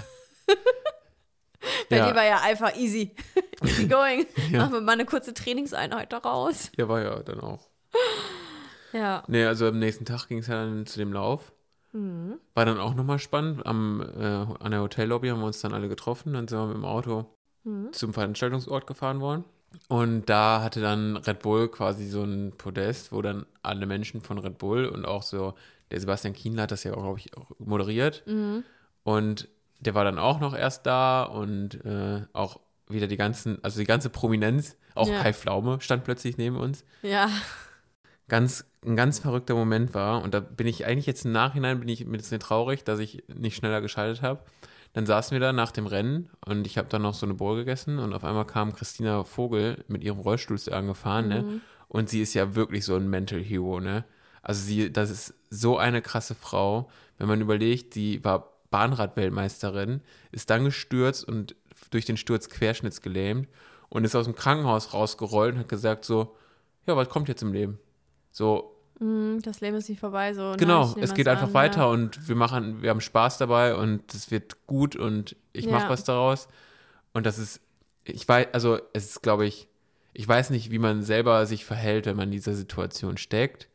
Bei Ja. dir war ja einfach easy. Easy going. Ja. Machen wir mal eine kurze Trainingseinheit daraus. Ja, war ja dann auch. Ja. Nee, also am nächsten Tag ging es ja dann zu dem Lauf. Mhm. War dann auch nochmal spannend. Am, äh, an der Hotellobby haben wir uns dann alle getroffen. Dann sind wir mit dem Auto Mhm. zum Veranstaltungsort gefahren worden. Und da hatte dann Red Bull quasi so ein Podest, wo dann alle Menschen von Red Bull und auch so, der Sebastian Kienle hat das ja, glaube ich, auch moderiert. Mhm. Und der war dann auch noch erst da und äh, auch wieder die ganzen, also die ganze Prominenz, auch Ja. Kai Pflaume stand plötzlich neben uns. Ja. Ganz, ein ganz verrückter Moment war. Und da bin ich eigentlich jetzt im Nachhinein, bin ich ein bisschen traurig, dass ich nicht schneller geschaltet habe. Dann saßen wir da nach dem Rennen und ich habe dann noch so eine Bowl gegessen und auf einmal kam Christina Vogel mit ihrem Rollstuhl angefahren, ne? Mhm. Und sie ist ja wirklich so ein Mental Hero, ne? Also sie, das ist so eine krasse Frau. Wenn man überlegt, die war Bahnrad-Weltmeisterin, ist dann gestürzt und durch den Sturz querschnittsgelähmt und ist aus dem Krankenhaus rausgerollt und hat gesagt so, ja, was kommt jetzt im Leben? So, Mm, das Leben ist nicht vorbei, so. Ne? genau, Ich nehm es das geht einfach an, weiter ja. und wir machen, wir haben Spaß dabei und es wird gut und ich mache Ja. was daraus. Und das ist, ich weiß, also es ist, glaube ich, ich weiß nicht, wie man selber sich verhält, wenn man in dieser Situation steckt,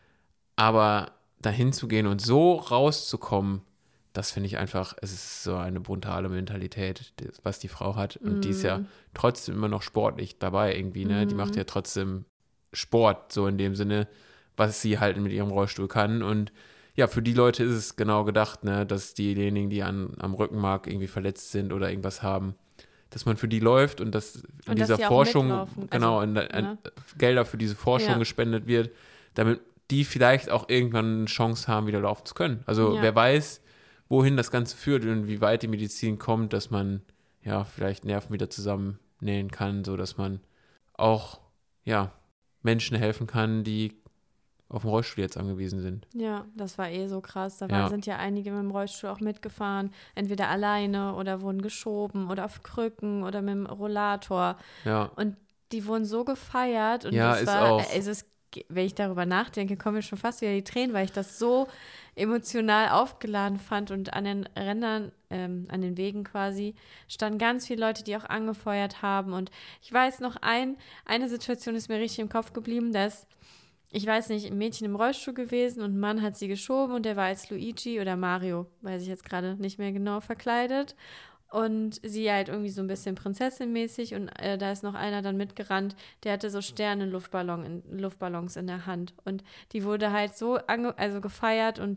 aber dahin zu gehen und so rauszukommen, das finde ich einfach, es ist so eine brutale Mentalität, die- was die Frau hat. Und die ist ja Mm, trotzdem immer noch sportlich dabei irgendwie, ne? Die macht mm, ja trotzdem Sport, so in dem Sinne, was sie halt mit ihrem Rollstuhl kann. Und ja, für die Leute ist es genau gedacht, ne, dass diejenigen, die an, am Rückenmark irgendwie verletzt sind oder irgendwas haben, dass man für die läuft und dass in Und dass dieser die auch Forschung, mitlaufen, genau, also, in, in, ne? Gelder für diese Forschung Ja. gespendet wird, damit die vielleicht auch irgendwann eine Chance haben, wieder laufen zu können. Also Ja. wer weiß, wohin das Ganze führt und wie weit die Medizin kommt, dass man ja vielleicht Nerven wieder zusammennähen kann, so dass man auch ja Menschen helfen kann, die auf den Rollstuhl jetzt angewiesen sind. Ja, das war eh so krass. Da Ja. waren, sind ja einige mit dem Rollstuhl auch mitgefahren, entweder alleine oder wurden geschoben oder auf Krücken oder mit dem Rollator. Ja, Und die wurden so gefeiert und Ja, es ist war, auch. also es, wenn ich darüber nachdenke, kommen mir schon fast wieder die Tränen, weil ich das so emotional aufgeladen fand und an den Rändern, ähm, an den Wegen quasi, standen ganz viele Leute, die auch angefeuert haben. Und ich weiß noch, ein, eine Situation ist mir richtig im Kopf geblieben, dass ich weiß nicht, ein Mädchen im Rollstuhl gewesen und ein Mann hat sie geschoben und der war als Luigi oder Mario, weiß ich jetzt gerade nicht mehr genau, verkleidet. Und sie halt irgendwie so ein bisschen Prinzessin-mäßig und äh, da ist noch einer dann mitgerannt, der hatte so Sterne-Luftballon in, Luftballons in der Hand. Und die wurde halt so ange also gefeiert und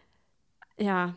ja,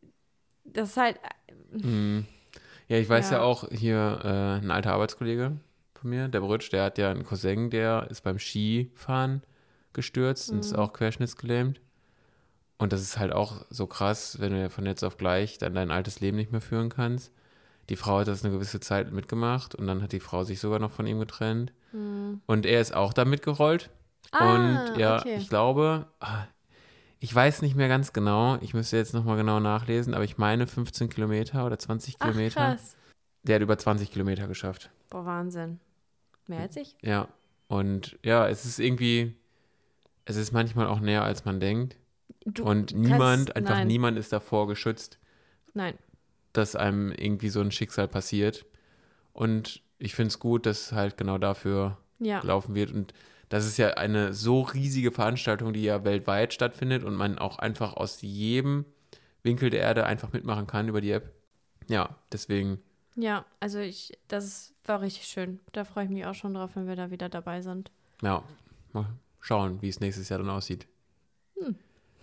das ist halt, Mhm. Ja, ich weiß ja, Ja. auch hier äh, ein alter Arbeitskollege von mir, der Brütsch, der hat ja einen Cousin, der ist beim Skifahren gestürzt und ist Mhm. auch querschnittsgelähmt. Und das ist halt auch so krass, wenn du ja von jetzt auf gleich dann dein altes Leben nicht mehr führen kannst. Die Frau hat das eine gewisse Zeit mitgemacht und dann hat die Frau sich sogar noch von ihm getrennt. Mhm. Und er ist auch da mitgerollt. Ah, Und ja, okay. ich glaube, ah, ich weiß nicht mehr ganz genau, ich müsste jetzt nochmal genau nachlesen, aber ich meine fünfzehn Kilometer oder zwanzig Ach, Kilometer. krass. Der hat über zwanzig Kilometer geschafft. Boah, Wahnsinn. Mehr als ich? Ja. Und ja, es ist irgendwie, es ist manchmal auch näher, als man denkt. Du Und kannst- niemand, einfach nein, niemand ist davor geschützt, Nein. dass einem irgendwie so ein Schicksal passiert. Und ich finde es gut, dass halt genau dafür Ja. gelaufen wird. Und das ist ja eine so riesige Veranstaltung, die ja weltweit stattfindet und man auch einfach aus jedem Winkel der Erde einfach mitmachen kann über die App. Ja, deswegen, Ja, also ich, das war richtig schön. Da freue ich mich auch schon drauf, wenn wir da wieder dabei sind. ja, mal schauen, wie es nächstes Jahr dann aussieht. Hm.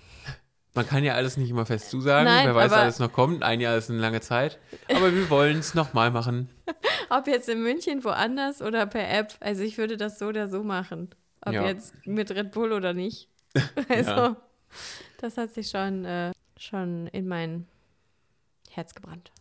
Man kann ja alles nicht immer fest zusagen, Nein, wer weiß, aber- alles noch kommt. Ein Jahr ist eine lange Zeit. Aber wir wollen es nochmal machen. Ob jetzt in München, woanders oder per App. Also ich würde das so oder so machen. Ob Ja. jetzt mit Red Bull oder nicht. Also Ja. das hat sich schon, äh, schon in mein Herz gebrannt.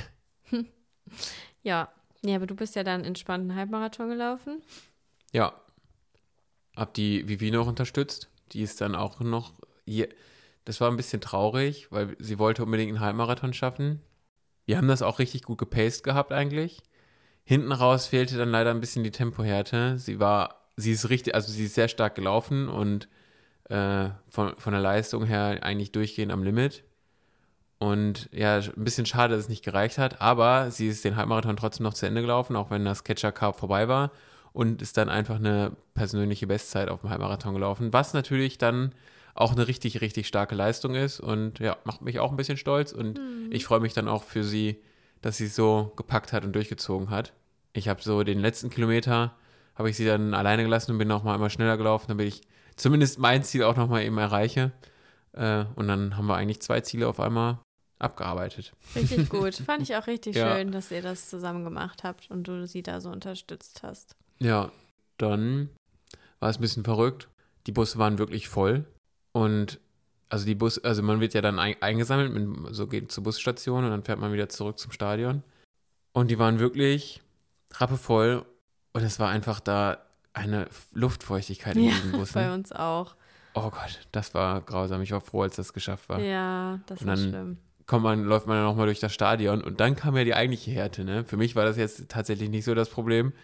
Ja. Nee, aber du bist ja dann entspannten Halbmarathon gelaufen. Ja. Hab die Vivi noch unterstützt. Die ist dann auch noch hier. Das war ein bisschen traurig, weil sie wollte unbedingt einen Halbmarathon schaffen. Wir haben das auch richtig gut gepaced gehabt eigentlich. Hinten raus fehlte dann leider ein bisschen die Tempohärte. Sie war, sie ist richtig, also sie ist sehr stark gelaufen und äh, von, von der Leistung her eigentlich durchgehend am Limit. Und ja, ein bisschen schade, dass es nicht gereicht hat, aber sie ist den Halbmarathon trotzdem noch zu Ende gelaufen, auch wenn das Catcher Cup vorbei war und ist dann einfach eine persönliche Bestzeit auf dem Halbmarathon gelaufen, was natürlich dann auch eine richtig, richtig starke Leistung ist und ja, macht mich auch ein bisschen stolz und Mhm. ich freue mich dann auch für sie, dass sie es so gepackt hat und durchgezogen hat. Ich habe so den letzten Kilometer, habe ich sie dann alleine gelassen und bin noch mal einmal schneller gelaufen, damit ich zumindest mein Ziel auch noch mal eben erreiche. Äh, und dann haben wir eigentlich zwei Ziele auf einmal abgearbeitet. Richtig gut. Fand ich auch richtig Ja. schön, dass ihr das zusammen gemacht habt und du sie da so unterstützt hast. Ja, dann war es ein bisschen verrückt. Die Busse waren wirklich voll und also die Bus, also man wird ja dann ein, eingesammelt, mit, so geht zur Busstation und dann fährt man wieder zurück zum Stadion. Und die waren wirklich rappevoll und es war einfach da eine Luftfeuchtigkeit in Ja, diesen bei Bussen. uns auch. Oh Gott, das war grausam. Ich war froh, als das geschafft war. Ja, das Und war dann- schlimm. Kommt man, läuft man dann nochmal durch das Stadion und dann kam ja die eigentliche Härte, ne? Für mich war das jetzt tatsächlich nicht so das Problem,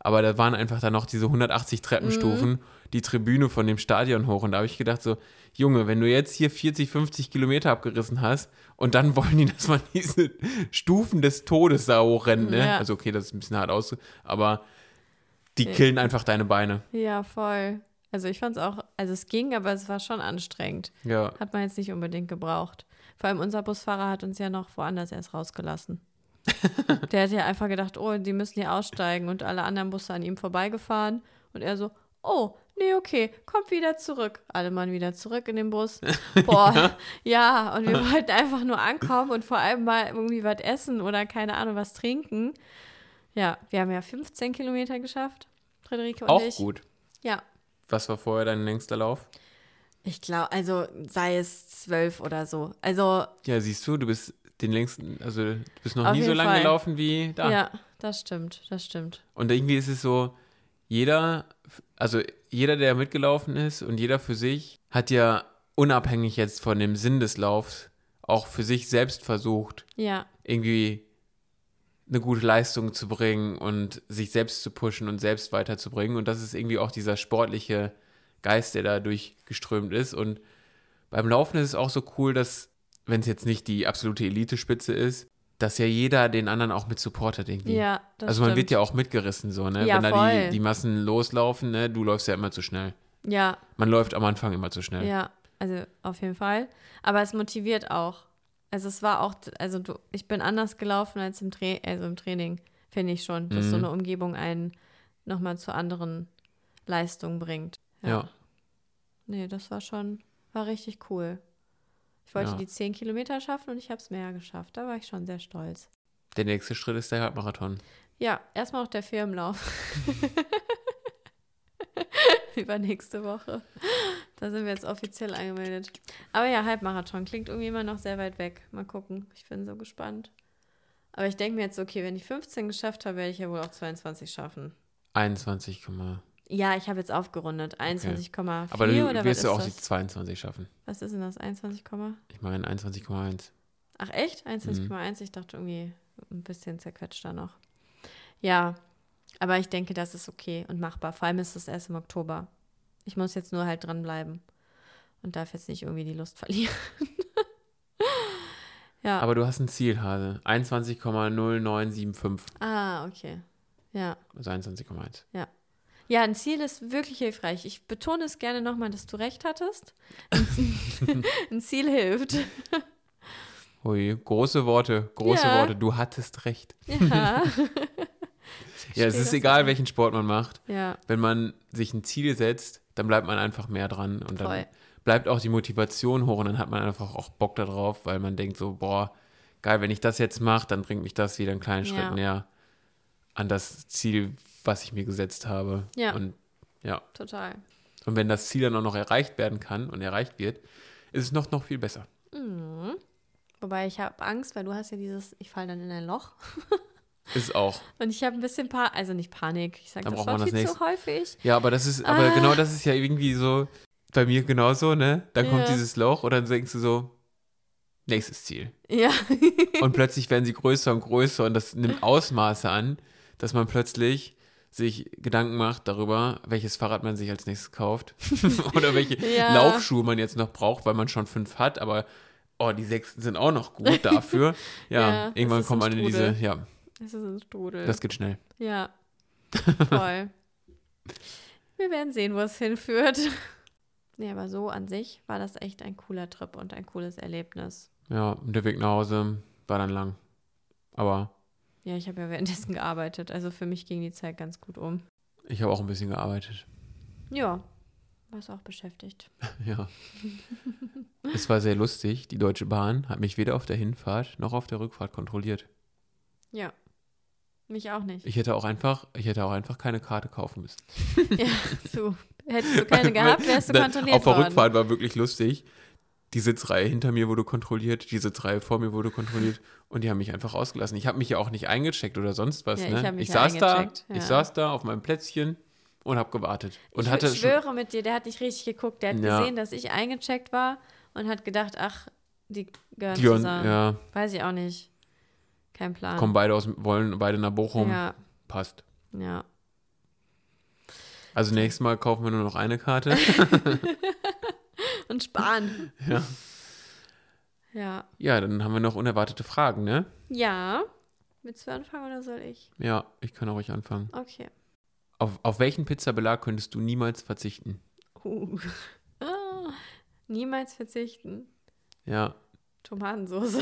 aber da waren einfach dann noch diese hundertachtzig Treppenstufen, mhm. die Tribüne von dem Stadion hoch und da habe ich gedacht so, Junge, wenn du jetzt hier vierzig, fünfzig Kilometer abgerissen hast und dann wollen die, dass man diese Stufen des Todes da hochrennt, ne? Ja. Also okay, das ist ein bisschen hart aus, aber die killen einfach deine Beine. Ja, voll. Also ich fand es auch, also es ging, aber es war schon anstrengend. Ja. Hat man jetzt nicht unbedingt gebraucht. Vor allem unser Busfahrer hat uns ja noch woanders erst rausgelassen. Der hat ja einfach gedacht, oh, die müssen hier aussteigen und alle anderen Busse an ihm vorbeigefahren. Und er so, oh, nee, okay, kommt wieder zurück. Alle Mann wieder zurück in den Bus. Boah, ja. ja, und wir wollten einfach nur ankommen und vor allem mal irgendwie was essen oder keine Ahnung, was trinken. Ja, wir haben ja fünfzehn Kilometer geschafft, Friederike und Auch ich. Auch gut. Ja. Was war vorher dein längster Lauf? Ich glaube, also sei es zwölf oder so. Also. Ja, siehst du, du bist den längsten, also du bist noch Auf nie so jeden lange Fall. gelaufen wie da. Ja, das stimmt, das stimmt. Und irgendwie ist es so, jeder, also jeder, der mitgelaufen ist und jeder für sich, hat ja unabhängig jetzt von dem Sinn des Laufs auch für sich selbst versucht, ja. irgendwie eine gute Leistung zu bringen und sich selbst zu pushen und selbst weiterzubringen. Und das ist irgendwie auch dieser sportliche Geist, der da durchgeströmt ist. Und beim Laufen ist es auch so cool, dass, wenn es jetzt nicht die absolute Elite-Spitze ist, dass ja jeder den anderen auch mit supportet irgendwie. Ja, das Also man stimmt. wird ja auch mitgerissen so, ne? Ja, Wenn da voll. die, die Massen loslaufen, ne? Du läufst ja immer zu schnell. Ja. Man läuft am Anfang immer zu schnell. Ja, also auf jeden Fall. Aber es motiviert auch. Also es war auch, also du, ich bin anders gelaufen als im, Tra- also im Training, finde ich schon, dass Mhm. so eine Umgebung einen nochmal zu anderen Leistungen bringt. Ja. Ja. Nee, das war schon, war richtig cool. Ich wollte Ja. die zehn Kilometer schaffen und ich habe es mehr geschafft. Da war ich schon sehr stolz. Der nächste Schritt ist der Halbmarathon. Ja, erstmal noch der Firmenlauf. Übernächste Woche. Da sind wir jetzt offiziell angemeldet. Aber ja, Halbmarathon klingt irgendwie immer noch sehr weit weg. Mal gucken. Ich bin so gespannt. Aber ich denke mir jetzt, okay, wenn ich fünfzehn geschafft habe, werde ich ja wohl auch zweiundzwanzig schaffen. einundzwanzig, Ja, ich habe jetzt aufgerundet. einundzwanzig Komma vier aber du oder was wirst ist ja auch das? die zweiundzwanzig schaffen. Was ist denn das? einundzwanzig, Ich meine einundzwanzig Komma eins. Ach echt? einundzwanzig Komma eins? Ich dachte irgendwie ein bisschen zerquetscht da noch. Ja, aber ich denke, das ist okay und machbar. Vor allem ist es erst im Oktober. Ich muss jetzt nur halt dranbleiben und darf jetzt nicht irgendwie die Lust verlieren. ja. Aber du hast ein Ziel, Hase. einundzwanzig Komma null neun sieben fünf. Ah, okay. Ja. Also einundzwanzig Komma eins. Ja. Ja, ein Ziel ist wirklich hilfreich. Ich betone es gerne nochmal, dass du recht hattest. Ein Ziel hilft. Ui, große Worte, große Ja. Worte. Du hattest recht. Ja. Ja, es stehe ist das egal, ein. welchen Sport man macht. Ja, Wenn man sich ein Ziel setzt, dann bleibt man einfach mehr dran und dann voll. bleibt auch die Motivation hoch und dann hat man einfach auch Bock darauf, weil man denkt so, boah, geil, wenn ich das jetzt mache, dann bringt mich das wieder einen kleinen Schritt Ja. näher an das Ziel, was ich mir gesetzt habe. Ja. Und ja, Total. und wenn das Ziel dann auch noch erreicht werden kann und erreicht wird, ist es noch, noch viel besser. Mhm. Wobei ich habe Angst, weil du hast ja dieses, ich falle dann in ein Loch. Ist auch. Und ich habe ein bisschen, pa- also nicht Panik, ich sage Dann das braucht man Wort das viel zu nächste. häufig. Ja, aber das ist, aber Ah. genau das ist ja irgendwie so bei mir genauso, ne? Dann kommt Ja. dieses Loch und dann denkst du so, nächstes Ziel. Ja. Und plötzlich werden sie größer und größer und das nimmt Ausmaße an, dass man plötzlich sich Gedanken macht darüber, welches Fahrrad man sich als nächstes kauft oder welche Ja. Laufschuhe man jetzt noch braucht, weil man schon fünf hat, aber oh, die sechs sind auch noch gut dafür. Ja, Ja, das irgendwann ist kommt ein man in diese, Strudel. ja, Es ist ein Strudel. das geht schnell. Ja. Voll. Wir werden sehen, wo es hinführt. Nee, aber so an sich war das echt ein cooler Trip und ein cooles Erlebnis. Ja, und der Weg nach Hause war dann lang. Aber Ja, ich habe ja währenddessen gearbeitet, also für mich ging die Zeit ganz gut um. ich habe auch ein bisschen gearbeitet. Ja, warst auch beschäftigt. Ja. Es war sehr lustig. Die Deutsche Bahn hat mich weder auf der Hinfahrt noch auf der Rückfahrt kontrolliert. Ja, mich auch nicht. Ich hätte auch einfach, ich hätte auch einfach keine Karte kaufen müssen. Ja, du, hättest du keine gehabt, wärst du Da- kontrolliert Auf der worden. Rückfahrt war wirklich lustig. Die Sitzreihe hinter mir wurde kontrolliert, die Sitzreihe vor mir wurde kontrolliert und die haben mich einfach ausgelassen. Ich habe mich ja auch nicht eingecheckt oder sonst was. Ja, ne? ich hab mich ja saß da, eingecheckt, ja. ich saß da auf meinem Plätzchen und habe gewartet. Und Ich hatte ich schwöre mit dir, der hat nicht richtig geguckt. Der hat Ja. gesehen, dass ich eingecheckt war und hat gedacht, ach, die gehören schon, die, zusammen. ja, Weiß ich auch nicht. Kein Plan. kommen beide aus, wollen beide nach Bochum. Ja, Passt. ja. Also nächstes Mal kaufen wir nur noch eine Karte. Und sparen. Ja. Ja. Ja, dann haben wir noch unerwartete Fragen, ne? Ja. Willst du anfangen oder soll ich? Ja, ich kann auch ruhig anfangen. Okay. Auf, auf welchen Pizzabelag könntest du niemals verzichten? Uh. Ah, niemals verzichten. Ja. Tomatensauce.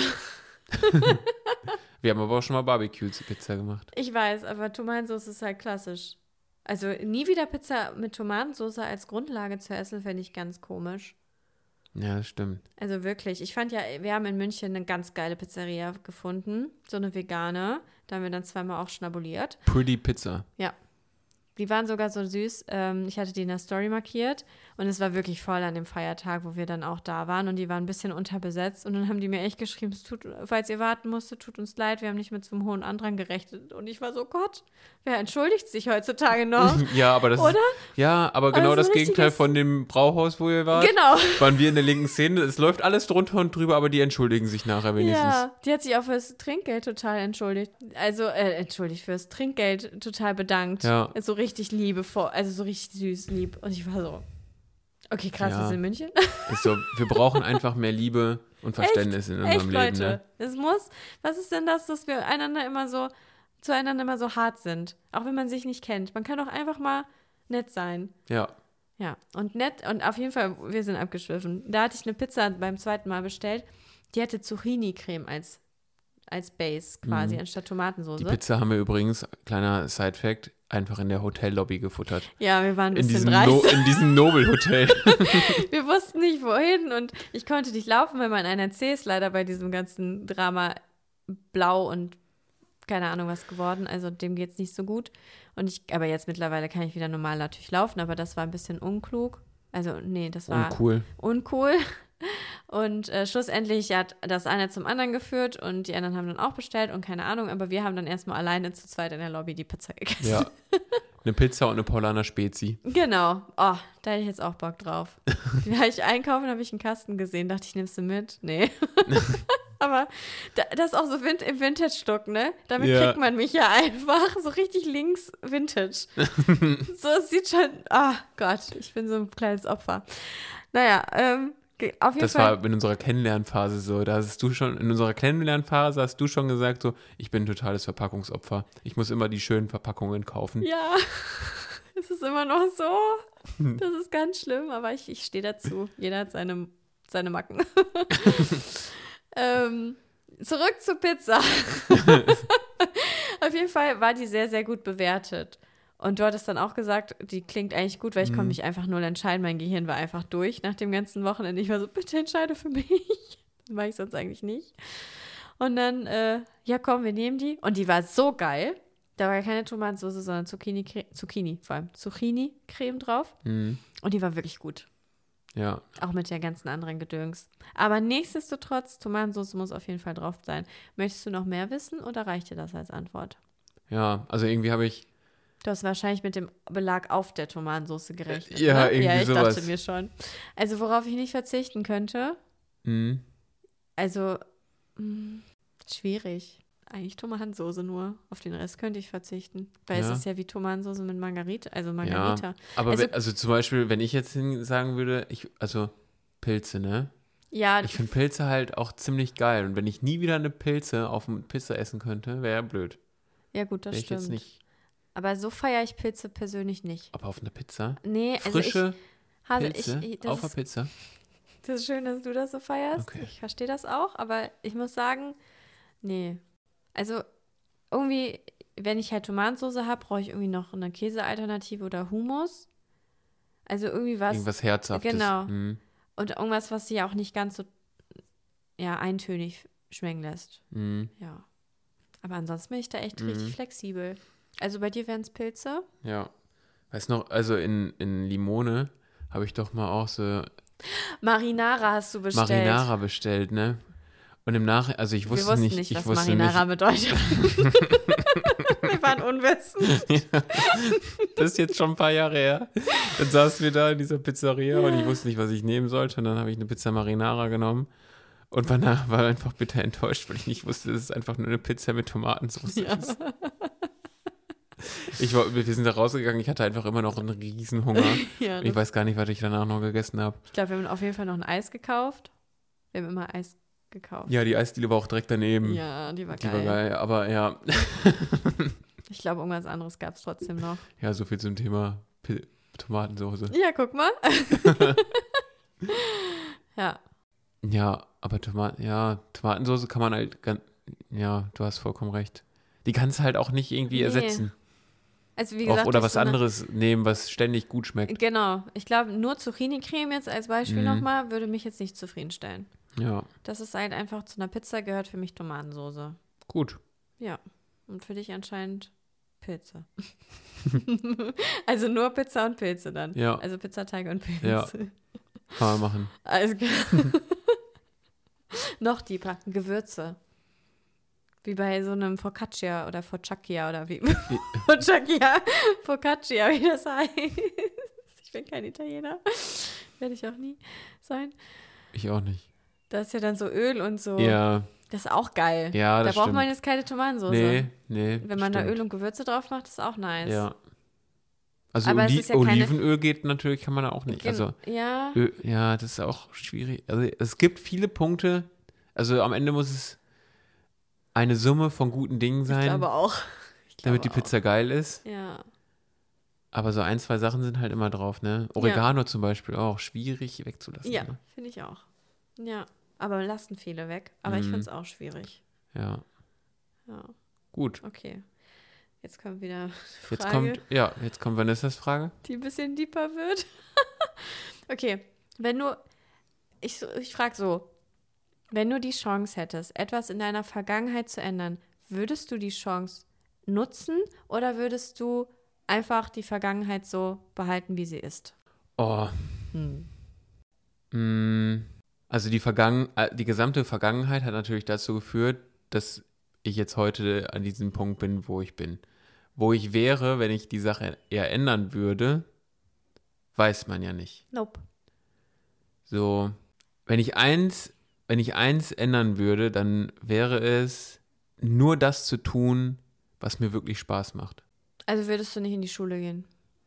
Wir haben aber auch schon mal Barbecue-Pizza gemacht. Ich weiß, aber Tomatensauce ist halt klassisch. Also nie wieder Pizza mit Tomatensauce als Grundlage zu essen, fände ich ganz komisch. Ja, das stimmt. Also wirklich, ich fand ja, wir haben in München eine ganz geile Pizzeria gefunden, so eine vegane. Da haben wir dann zweimal auch schnabuliert. Pretty Pizza. Ja. Die waren sogar so süß. Ähm, ich hatte die in der Story markiert und es war wirklich voll an dem Feiertag, wo wir dann auch da waren und die waren ein bisschen unterbesetzt und dann haben die mir echt geschrieben, es tut, falls ihr warten musstet, tut uns leid, wir haben nicht mit so einem hohen Andrang gerechnet. Und ich war so, Gott, wer entschuldigt sich heutzutage noch? Ja, aber das Oder? Ist, ja, aber genau Aber das so Gegenteil richtiges- von dem Brauhaus, wo ihr wart. Genau. Waren wir in der linken Szene. Es läuft alles drunter und drüber, aber die entschuldigen sich nachher wenigstens. Ja, die hat sich auch fürs Trinkgeld total entschuldigt. Also, äh, entschuldigt, fürs Trinkgeld total bedankt. Ja. So richtig liebevoll, also so richtig süß, lieb. Und ich war so, okay, krass, Ja. wir sind in München. Ist so, wir brauchen einfach mehr Liebe und Verständnis in unserem Echt, Leben. Leute. Ne? Es muss, was ist denn das, dass wir einander immer so, zueinander immer so hart sind? Auch wenn man sich nicht kennt. Man kann doch einfach mal nett sein. Ja. Ja, und nett, und auf jeden Fall, wir sind abgeschwiffen. Da hatte ich eine Pizza beim zweiten Mal bestellt, die hatte Zucchini-Creme als, als Base quasi, Mhm. anstatt Tomatensauce. Die Pizza haben wir übrigens, kleiner Side-Fact, einfach in der Hotellobby gefuttert. Ja, wir waren ein In bisschen diesem, dreist. no, in diesem Nobel-Hotel. Wir wussten nicht, wohin und ich konnte nicht laufen, weil mein einer C ist leider bei diesem ganzen Drama blau und keine Ahnung was geworden. Also dem geht es nicht so gut. Und ich, aber jetzt mittlerweile kann ich wieder normal natürlich laufen, aber das war ein bisschen unklug. Also, nee, das war Uncool. uncool. Und äh, schlussendlich hat das eine zum anderen geführt und die anderen haben dann auch bestellt und keine Ahnung, aber wir haben dann erstmal alleine zu zweit in der Lobby die Pizza gegessen. Ja. Eine Pizza und eine Paulaner Spezi. Genau. Oh, da hätte ich jetzt auch Bock drauf. Da war ich einkaufen, habe ich einen Kasten gesehen, dachte ich, nimmst du mit? Nee. Aber da, das ist auch so Vin- im Vintage-Look, ne? Damit Ja. kriegt man mich ja einfach so richtig links Vintage. So, es sieht schon, ah Gott, ich bin so ein kleines Opfer. Naja, ähm, ge- auf jeden Das Fall. war in unserer Kennenlernphase so. Da hast du schon, in unserer Kennenlernphase hast du schon gesagt, so, ich bin ein totales Verpackungsopfer. Ich muss immer die schönen Verpackungen kaufen. Ja, es ist immer noch so. Das ist ganz schlimm, aber ich, ich stehe dazu. Jeder hat seine, seine Macken. ähm, zurück zur Pizza. Auf jeden Fall war die sehr, sehr gut bewertet. Und du hattest dann auch gesagt, die klingt eigentlich gut, weil ich Mhm. konnte mich einfach null entscheiden. Mein Gehirn war einfach durch nach dem ganzen Wochenende. Ich war so, bitte entscheide für mich. Das mache ich sonst eigentlich nicht. Und dann, äh, ja komm, wir nehmen die. Und die war so geil. Da war ja keine Tomatensauce, sondern Zucchini, Zucchini, vor allem Zucchini-Creme drauf. Mhm. Und die war wirklich gut. Ja. Auch mit der ganzen anderen Gedöns. Aber nichtsdestotrotz, Tomatensauce muss auf jeden Fall drauf sein. Möchtest du noch mehr wissen oder reicht dir das als Antwort? Ja, also irgendwie habe ich, Du hast wahrscheinlich mit dem Belag auf der Tomatensauce gerechnet. Ja, ne? irgendwie Ja, ich sowas. dachte mir schon. Also worauf ich nicht verzichten könnte, mhm. also mh, schwierig. Eigentlich Tomatensauce nur. Auf den Rest könnte ich verzichten. Weil Ja. es ist ja wie Tomatensauce mit Margarita, also Ja, Margarita. aber Also- also, also zum Beispiel, wenn ich jetzt hin- sagen würde, ich, also Pilze, ne? Ja, Ich finde Pilze halt auch ziemlich geil. Und wenn ich nie wieder eine Pilze auf dem Pizza essen könnte, wäre ja blöd. ja gut, das Wäre ich stimmt. jetzt nicht. Aber so feiere ich Pilze persönlich nicht. Aber auf einer Pizza? Nee, also Frische ich, Hase, Pilze ich, ich, auf das, der ist, Pizza? das ist schön, dass du das so feierst. Okay. Ich verstehe das auch, aber ich muss sagen, nee. Also irgendwie, wenn ich halt Tomatensauce habe, brauche ich irgendwie noch eine Käsealternative oder Hummus. Also irgendwie was. Irgendwas Herzhaftes. Genau. Mhm. Und irgendwas, was sie ja auch nicht ganz so ja, eintönig schmecken lässt. Mhm. Ja. Aber ansonsten bin ich da echt Mhm. richtig flexibel. Also bei dir wären es Pilze? Ja. Weißt noch, also in, in Limone habe ich doch mal auch so Marinara hast du bestellt. Marinara bestellt, ne? Und im Nachhinein, also ich Wir wusste wussten nicht, nicht, ich was wusste Marinara bedeutet. Wir waren unwissend. nicht, das ist jetzt schon ein paar Jahre her. Dann saßen wir da in dieser Pizzeria und ich wusste nicht, was ich nehmen sollte. Und dann habe ich eine Pizza Marinara genommen und war, nach, war einfach bitter enttäuscht, weil ich nicht wusste, dass es einfach nur eine Pizza mit Tomatensauce Ja. ist. Ich war, wir sind da rausgegangen, ich hatte einfach immer noch einen riesen Hunger. Ja, Ich weiß gar nicht, was ich danach noch gegessen habe. ich glaube, wir haben auf jeden Fall noch ein Eis gekauft. Wir haben immer Eis gekauft. Ja, die Eisdiele war auch direkt daneben. Ja, die war Die geil. war geil, aber ja. Ich glaube, irgendwas anderes gab es trotzdem noch. Ja, so viel zum Thema P- Tomatensauce. Ja, guck mal. Ja. Ja, aber Tomaten, ja, Tomatensauce kann man halt, ganz, ja, du hast vollkommen recht. Die kannst du halt auch nicht irgendwie Nee. ersetzen. Also wie gesagt, Auch, oder durch was so eine- anderes nehmen, was ständig gut schmeckt. Genau. Ich glaube, nur Zucchini-Creme jetzt als Beispiel Mhm. nochmal würde mich jetzt nicht zufriedenstellen. Ja, Das ist halt einfach zu einer Pizza gehört für mich Tomatensauce. gut. Ja. Und für dich anscheinend Pilze. Also nur Pizza und Pilze dann. Ja. Also Pizzateig und Pilze. Ja. Kann man machen. Also, noch tiefer. Gewürze. Wie bei so einem Focaccia oder Focaccia oder wie. Focaccia. Focaccia, wie das heißt. Ich bin kein Italiener. Werde ich auch nie sein. Ich auch nicht. Da ist ja dann so Öl und so. Ja, Das ist auch geil. ja, Da das braucht stimmt. man jetzt keine Tomatensauce. Nee, nee. Wenn man stimmt. da Öl und Gewürze drauf macht, ist auch nice. Ja. Also Aber es Oli ist ja keine- Olivenöl geht natürlich, kann man da auch nicht. Gen- Also ja. Öl, ja, das ist auch schwierig. Also es gibt viele Punkte. Also am Ende muss es eine Summe von guten Dingen Ich sein, glaube auch. Ich glaube damit die auch. Pizza geil ist. Ja. Aber so ein, zwei Sachen sind halt immer drauf, ne? Oregano zum Beispiel auch schwierig wegzulassen. Ja, Ne? finde ich auch. Ja. Aber lassen viele weg. Aber ich Mhm. finde es auch schwierig. Ja, Ja. gut. Okay. Jetzt kommt wieder eine Jetzt Frage, kommt, ja, jetzt kommt Vanessas Frage. die ein bisschen deeper wird. Okay. Wenn du, ich, ich frage so, wenn du die Chance hättest, etwas in deiner Vergangenheit zu ändern, würdest du die Chance nutzen oder würdest du einfach die Vergangenheit so behalten, wie sie ist? Oh, Hm. mh, also die, Vergangen äh, die gesamte Vergangenheit hat natürlich dazu geführt, dass ich jetzt heute an diesem Punkt bin, wo ich bin. Wo ich wäre, wenn ich die Sache eher ändern würde, weiß man ja nicht. Nope. So, wenn ich eins, wenn ich eins ändern würde, dann wäre es nur das zu tun, was mir wirklich Spaß macht. Also würdest du nicht in die Schule gehen?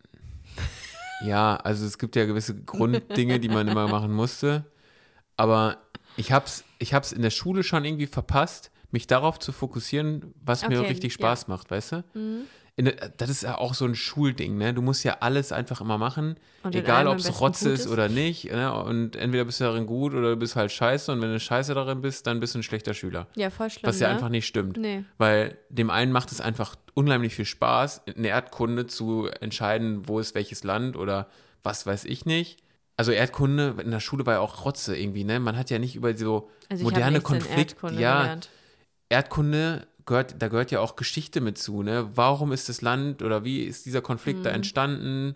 Ja, also es gibt ja gewisse Grunddinge, die man immer machen musste. Aber ich hab's, ich hab's in der Schule schon irgendwie verpasst, mich darauf zu fokussieren, was mir Okay, richtig ja. Spaß macht, weißt du? Mhm. In der, das ist ja auch so ein Schulding, ne? Du musst ja alles einfach immer machen, Und in egal allem ob am es besten Rotze gut ist ist. oder nicht. Ne? Und entweder bist du darin gut oder du bist halt scheiße. Und wenn du scheiße darin bist, dann bist du ein schlechter Schüler. Ja, voll schlimm, Was ja ne? einfach nicht stimmt. Nee. Weil dem einen macht es einfach unheimlich viel Spaß, in der Erdkunde zu entscheiden, wo ist welches Land oder was weiß ich nicht. Also Erdkunde, in der Schule war ja auch Rotze irgendwie, ne? Man hat ja nicht über so Also ich moderne habe nichts in Konflikte. Erdkunde Ja, gelernt. Erdkunde gehört, da gehört ja auch Geschichte mit zu, ne? Warum ist das Land oder wie ist dieser Konflikt Mhm. da entstanden?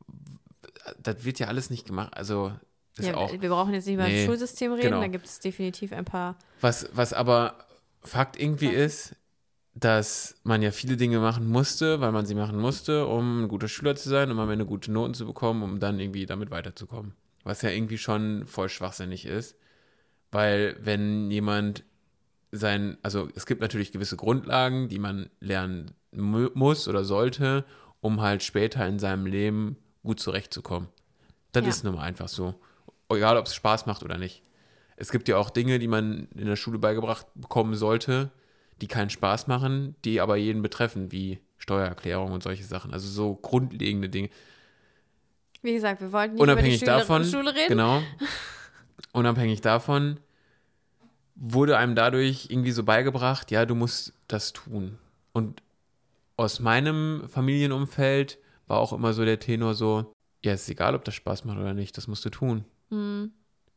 Das wird ja alles nicht gemacht. Also das Ja, ist auch. wir brauchen jetzt nicht über Nee, das Schulsystem reden, genau. da gibt es definitiv ein paar. Was, was aber Fakt irgendwie Sachen. ist, dass man ja viele Dinge machen musste, weil man sie machen musste, um ein guter Schüler zu sein, um am Ende gute Noten zu bekommen, um dann irgendwie damit weiterzukommen. Was ja irgendwie schon voll schwachsinnig ist. Weil wenn jemand sein, also es gibt natürlich gewisse Grundlagen, die man lernen mu- muss oder sollte, um halt später in seinem Leben gut zurechtzukommen. Das Ja. ist nun mal einfach so. Egal, ob es Spaß macht oder nicht. Es gibt ja auch Dinge, die man in der Schule beigebracht bekommen sollte, die keinen Spaß machen, die aber jeden betreffen, wie Steuererklärung und solche Sachen. Also so grundlegende Dinge. Wie gesagt, wir wollten nicht Unabhängig über die Schule, davon, Schule reden. genau, unabhängig davon wurde einem dadurch irgendwie so beigebracht, ja, du musst das tun. Und aus meinem Familienumfeld war auch immer so der Tenor so, ja, ist egal, ob das Spaß macht oder nicht, das musst du tun. Hm.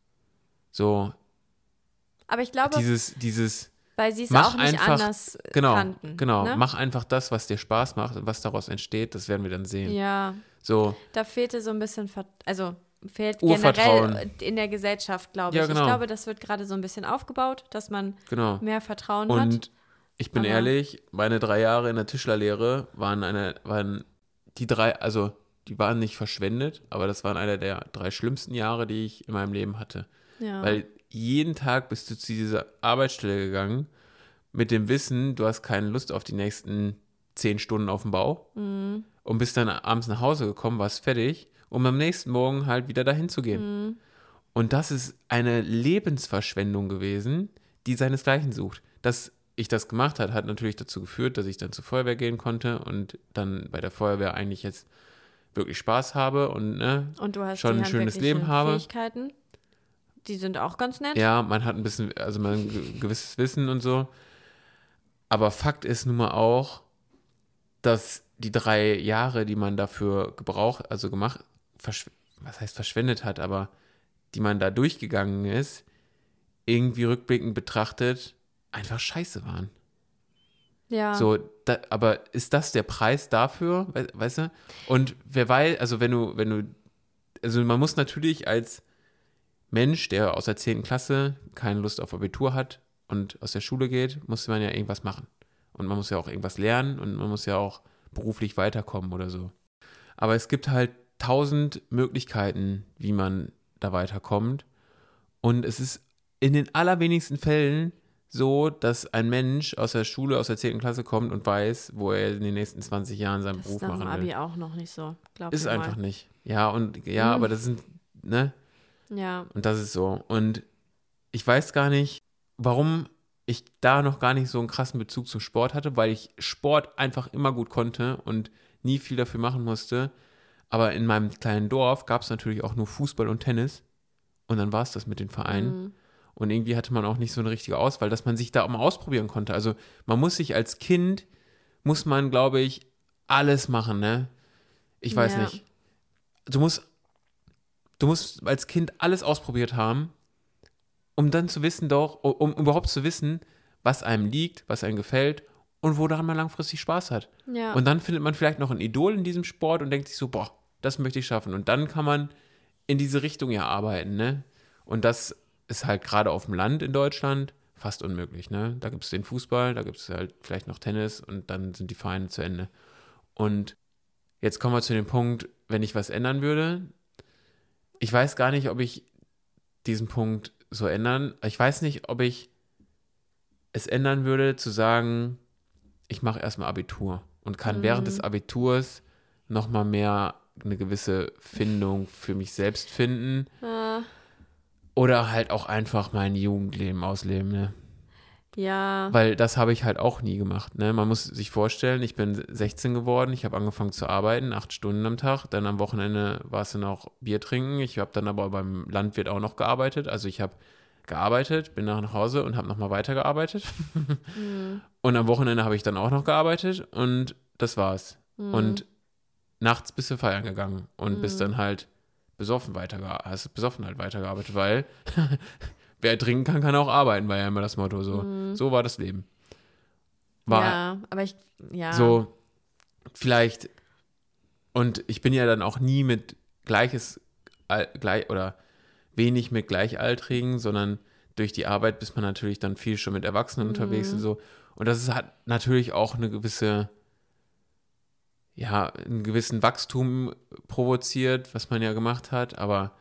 So, Aber ich glaube, dieses, dieses, weil sie es mach auch nicht einfach- anders äh, genau, kannten. genau, Ne? mach einfach das, was dir Spaß macht und was daraus entsteht, das werden wir dann sehen. Ja, So, da fehlte so ein bisschen, Ver also fehlt Urvertrauen. generell in der Gesellschaft, glaube ich. Ja, genau. Ich glaube, das wird gerade so ein bisschen aufgebaut, dass man genau. mehr Vertrauen hat. Und ich bin Aber- ehrlich, meine drei Jahre in der Tischlerlehre waren eine, waren die drei, also die waren nicht verschwendet, aber das waren einer der drei schlimmsten Jahre, die ich in meinem Leben hatte. Ja. Weil jeden Tag bist du zu dieser Arbeitsstelle gegangen mit dem Wissen, du hast keine Lust auf die nächsten zehn Stunden auf dem Bau Mhm. und bist dann abends nach Hause gekommen, warst fertig, um am nächsten Morgen halt wieder dahin zu gehen. Mhm. Und das ist eine Lebensverschwendung gewesen, die seinesgleichen sucht. Dass ich das gemacht habe, hat natürlich dazu geführt, dass ich dann zur Feuerwehr gehen konnte und dann bei der Feuerwehr eigentlich jetzt wirklich Spaß habe und ne, Und du hast schon die ein schönes handwerklichen Leben habe. Fähigkeiten. Die sind auch ganz nett. Ja, man hat ein bisschen, also man ein ge- gewisses Wissen und so. Aber Fakt ist nun mal auch, dass die drei Jahre, die man dafür gebraucht, also gemacht, verschw- was heißt verschwendet hat, aber die man da durchgegangen ist, irgendwie rückblickend betrachtet, einfach scheiße waren. Ja. So, da, aber ist das der Preis dafür, we weißt du? Und wer weiß, also wenn du, wenn du, also man muss natürlich als Mensch, der aus der zehnten Klasse keine Lust auf Abitur hat und aus der Schule geht, muss man ja irgendwas machen. Und man muss ja auch irgendwas lernen und man muss ja auch beruflich weiterkommen oder so. Aber es gibt halt tausend Möglichkeiten, wie man da weiterkommt. Und es ist in den allerwenigsten Fällen so, dass ein Mensch aus der Schule, aus der zehnten Klasse kommt und weiß, wo er in den nächsten zwanzig Jahren seinen Das Beruf ist nach dem machen will. Abi auch noch nicht so, glaub Ist mir einfach mal. nicht. Ja, und ja, Mhm. aber das sind, ne? Ja. Und das ist so. Und ich weiß gar nicht, warum ich da noch gar nicht so einen krassen Bezug zum Sport hatte, weil ich Sport einfach immer gut konnte und nie viel dafür machen musste. Aber in meinem kleinen Dorf gab es natürlich auch nur Fußball und Tennis. Und dann war es das mit den Vereinen. Mhm. Und irgendwie hatte man auch nicht so eine richtige Auswahl, dass man sich da auch mal ausprobieren konnte. Also man muss sich als Kind, muss man, glaube ich, alles machen, ne? Ich weiß Ja. nicht. Du musst, du musst als Kind alles ausprobiert haben, um dann zu wissen, doch, um überhaupt zu wissen, was einem liegt, was einem gefällt und woran man langfristig Spaß hat. Ja. Und dann findet man vielleicht noch ein Idol in diesem Sport und denkt sich so, boah, das möchte ich schaffen. Und dann kann man in diese Richtung ja arbeiten, ne? Und das ist halt gerade auf dem Land in Deutschland fast unmöglich, ne? Da gibt es den Fußball, da gibt es halt vielleicht noch Tennis und dann sind die Vereine zu Ende. Und jetzt kommen wir zu dem Punkt, wenn ich was ändern würde. Ich weiß gar nicht, ob ich diesen Punkt so ändern, ich weiß nicht, ob ich es ändern würde, zu sagen, ich mache erstmal Abitur und kann Mhm. während des Abiturs nochmal mehr eine gewisse Findung für mich selbst finden Ah, oder halt auch einfach mein Jugendleben ausleben, ne? ja. Weil das habe ich halt auch nie gemacht, ne? Man muss sich vorstellen, ich bin sechzehn geworden, ich habe angefangen zu arbeiten, acht Stunden am Tag, dann am Wochenende war es dann auch Bier trinken, ich habe dann aber beim Landwirt auch noch gearbeitet, also ich habe gearbeitet, bin nach Hause und habe nochmal weitergearbeitet Mhm. und am Wochenende habe ich dann auch noch gearbeitet und das war's. Mhm. Und nachts bist du feiern gegangen und bist Mhm. dann halt besoffen weitergearbeitet, hast besoffen halt weitergearbeitet, weil wer trinken kann, kann auch arbeiten, war ja immer das Motto so. Mhm. So war das Leben. War Ja, aber ich, ja. so vielleicht und ich bin ja dann auch nie mit gleiches Al- gleich oder wenig mit Gleichaltrigen, sondern durch die Arbeit bist man natürlich dann viel schon mit Erwachsenen Mhm. unterwegs und so. Und das ist, hat natürlich auch eine gewisse, ja, einen gewissen Wachstum provoziert, was man ja gemacht hat, aber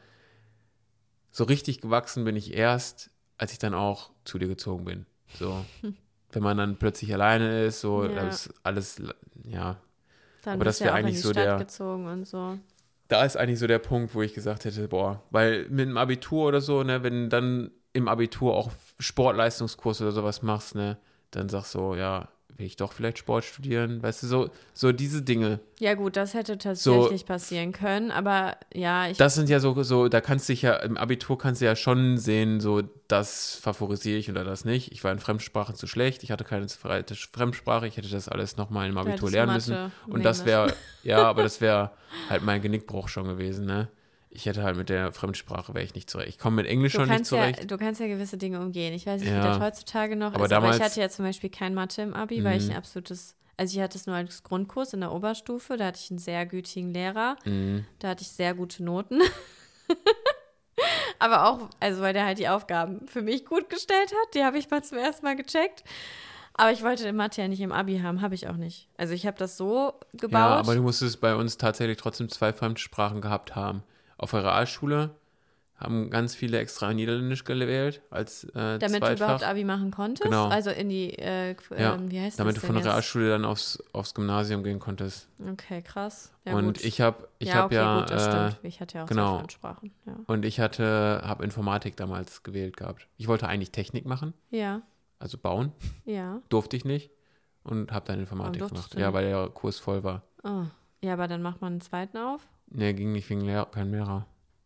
so richtig gewachsen bin ich erst, als ich dann auch zu dir gezogen bin. So, wenn man dann plötzlich alleine ist, so, Ja. das ist alles, ja, Dann aber das bist du ja wäre auch in eigentlich die so Stadt der- gezogen und so. da ist eigentlich so der Punkt, wo ich gesagt hätte, boah, weil mit dem Abitur oder so, ne, wenn du dann im Abitur auch Sportleistungskurs oder sowas machst, ne, dann sagst du, so, ja, will ich doch vielleicht Sport studieren, weißt du, so, so diese Dinge. Ja gut, das hätte tatsächlich passieren können, aber ja, ich, Das sind ja so, so, da kannst du dich ja, im Abitur kannst du ja schon sehen, so, das favorisiere ich oder das nicht. Ich war in Fremdsprachen zu schlecht, ich hatte keine zweite Fremdsprache, ich hätte das alles nochmal im da Abitur hättest du lernen Mathe müssen. Und nehmen das müssen. wäre, ja, aber das wäre halt mein Genickbruch schon gewesen, ne? Ich hätte halt mit der Fremdsprache wäre ich nicht zurecht. Ich komme mit Englisch Du schon nicht kannst, ja, zurecht. du kannst ja gewisse Dinge umgehen. Ich weiß nicht, Ja. wie das heutzutage noch Aber ist, aber ich damals- hatte ja zum Beispiel kein Mathe im Abi, weil ich Mhm. ein absolutes, also ich hatte es nur als Grundkurs in der Oberstufe, da hatte ich einen sehr gütigen Lehrer, Mhm. da hatte ich sehr gute Noten. Aber auch, also weil der halt die Aufgaben für mich gut gestellt hat, die habe ich mal zum ersten Mal gecheckt. Aber ich wollte Mathe ja nicht im Abi haben, habe ich auch nicht. Also ich habe das so gebaut. Ja, aber du musstest bei uns tatsächlich trotzdem zwei Fremdsprachen gehabt haben. Auf der Realschule haben ganz viele extra Niederländisch gewählt als äh, Damit Zweitfach. du überhaupt Abi machen konntest? Genau. Also in die, äh, Ja, ähm, wie heißt damit das du denn von der jetzt? Realschule dann aufs, aufs Gymnasium gehen konntest. Okay, krass. Ja, und gut. ich habe ich ja, hab okay, ja, gut, das äh, stimmt. Ich hatte ja auch genau. zwei Fremdsprachen. Ja. und ich hatte, habe Informatik damals gewählt gehabt. Ich wollte eigentlich Technik machen, ja, also bauen, ja. durfte ich nicht und habe dann Informatik Warum durftest gemacht. du Ja, nicht? weil der Kurs voll war. Oh. Ja, aber dann macht man einen zweiten auf. Nee, ging nicht wegen Lehrer, kein Lehrer.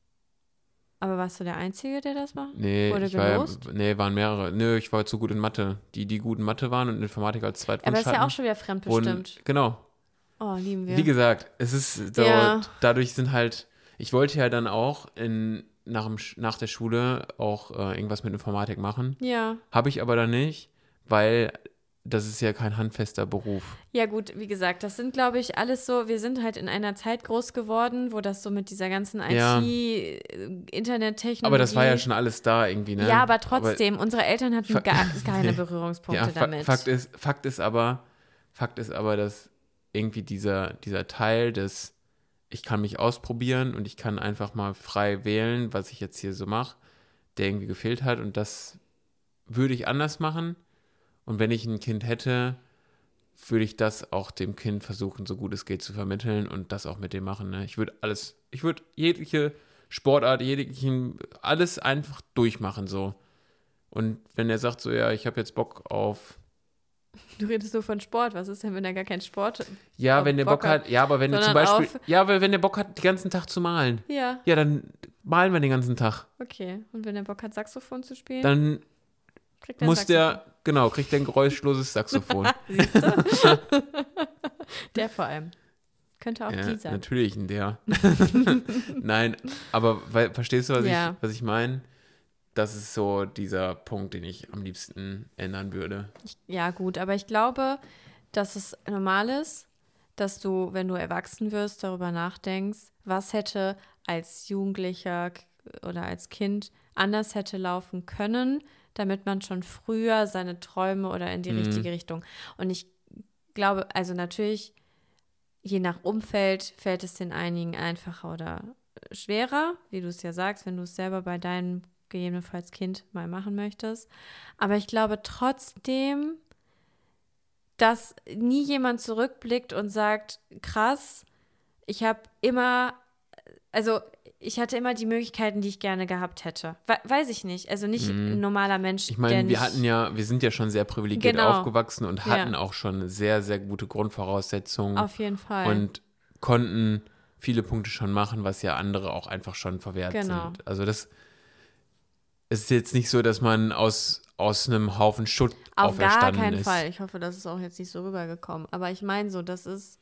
Aber warst du der Einzige, der das macht? Nee, Wurde ich war ja, gelost? nee, waren mehrere. Nö, ich war zu gut in Mathe. Die, die gut in Mathe waren und Informatik als Zweitwunsch Aber ist ja hatten. auch schon wieder fremdbestimmt. Und, genau. Oh, lieben wir. Wie gesagt, es ist so, Ja. dadurch sind halt, ich wollte ja dann auch in, nach, dem, Sch- nach der Schule auch äh, irgendwas mit Informatik machen. Ja. Habe ich aber dann nicht, weil das ist ja kein handfester Beruf. Ja, gut, wie gesagt, das sind, glaube ich, alles so, wir sind halt in einer Zeit groß geworden, wo das so mit dieser ganzen Ja. I T, äh, Internettechnologie. Aber das war ja schon alles da irgendwie, ne? Ja, aber trotzdem, unsere Eltern hatten Fa- gar keine Berührungspunkte Ja, fa damit. Fakt ist, Fakt ist aber, Fakt ist aber, dass irgendwie dieser, dieser Teil des, ich kann mich ausprobieren und ich kann einfach mal frei wählen, was ich jetzt hier so mache, der irgendwie gefehlt hat und das würde ich anders machen und wenn ich ein Kind hätte, würde ich das auch dem Kind versuchen, so gut es geht zu vermitteln und das auch mit dem machen. Ne? Ich würde alles, ich würde jegliche Sportart, jeglichen, alles einfach durchmachen so. Und wenn er sagt so, ja, ich habe jetzt Bock auf Du redest nur von Sport. Was ist denn, wenn er gar keinen Sport Ja, Ob wenn der Bock Bock hat, ja, aber wenn er zum sondern Beispiel, auf- ja, weil wenn der Bock hat, den ganzen Tag zu malen, Ja, ja, dann malen wir den ganzen Tag. okay. Und wenn er Bock hat, Saxophon zu spielen, Dann kriegt er ein muss Saxophon. der, genau, kriegt der ein geräuschloses Saxophon. Siehst du? Der vor allem. Könnte auch Ja, die sein. natürlich ein der. Nein, aber weil, verstehst du, was Ja. ich, was ich meine? Das ist so dieser Punkt, den ich am liebsten ändern würde. Ja, gut, aber ich glaube, dass es normal ist, dass du, wenn du erwachsen wirst, darüber nachdenkst, was hätte als Jugendlicher k- oder als Kind anders hätte laufen können, damit man schon früher seine Träume oder in die Mhm. richtige Richtung. Und ich glaube, also natürlich, je nach Umfeld fällt es den einigen einfacher oder schwerer, wie du es ja sagst, wenn du es selber bei deinem gegebenenfalls Kind mal machen möchtest. Aber ich glaube trotzdem, dass nie jemand zurückblickt und sagt, krass, ich habe immer, also ich hatte immer die Möglichkeiten, die ich gerne gehabt hätte. We- weiß ich nicht. Also nicht Mhm. ein normaler Mensch, Ich der meine, nicht, wir hatten ja, wir sind ja schon sehr privilegiert Genau. aufgewachsen und Ja. hatten auch schon sehr, sehr gute Grundvoraussetzungen. auf jeden Fall. Und konnten viele Punkte schon machen, was ja andere auch einfach schon verwehrt Genau. sind. Also das ist jetzt nicht so, dass man aus, aus einem Haufen Schutt Auf gar auferstanden keinen ist. Fall. Ich hoffe, das ist auch jetzt nicht so rübergekommen. Aber ich meine so, das ist,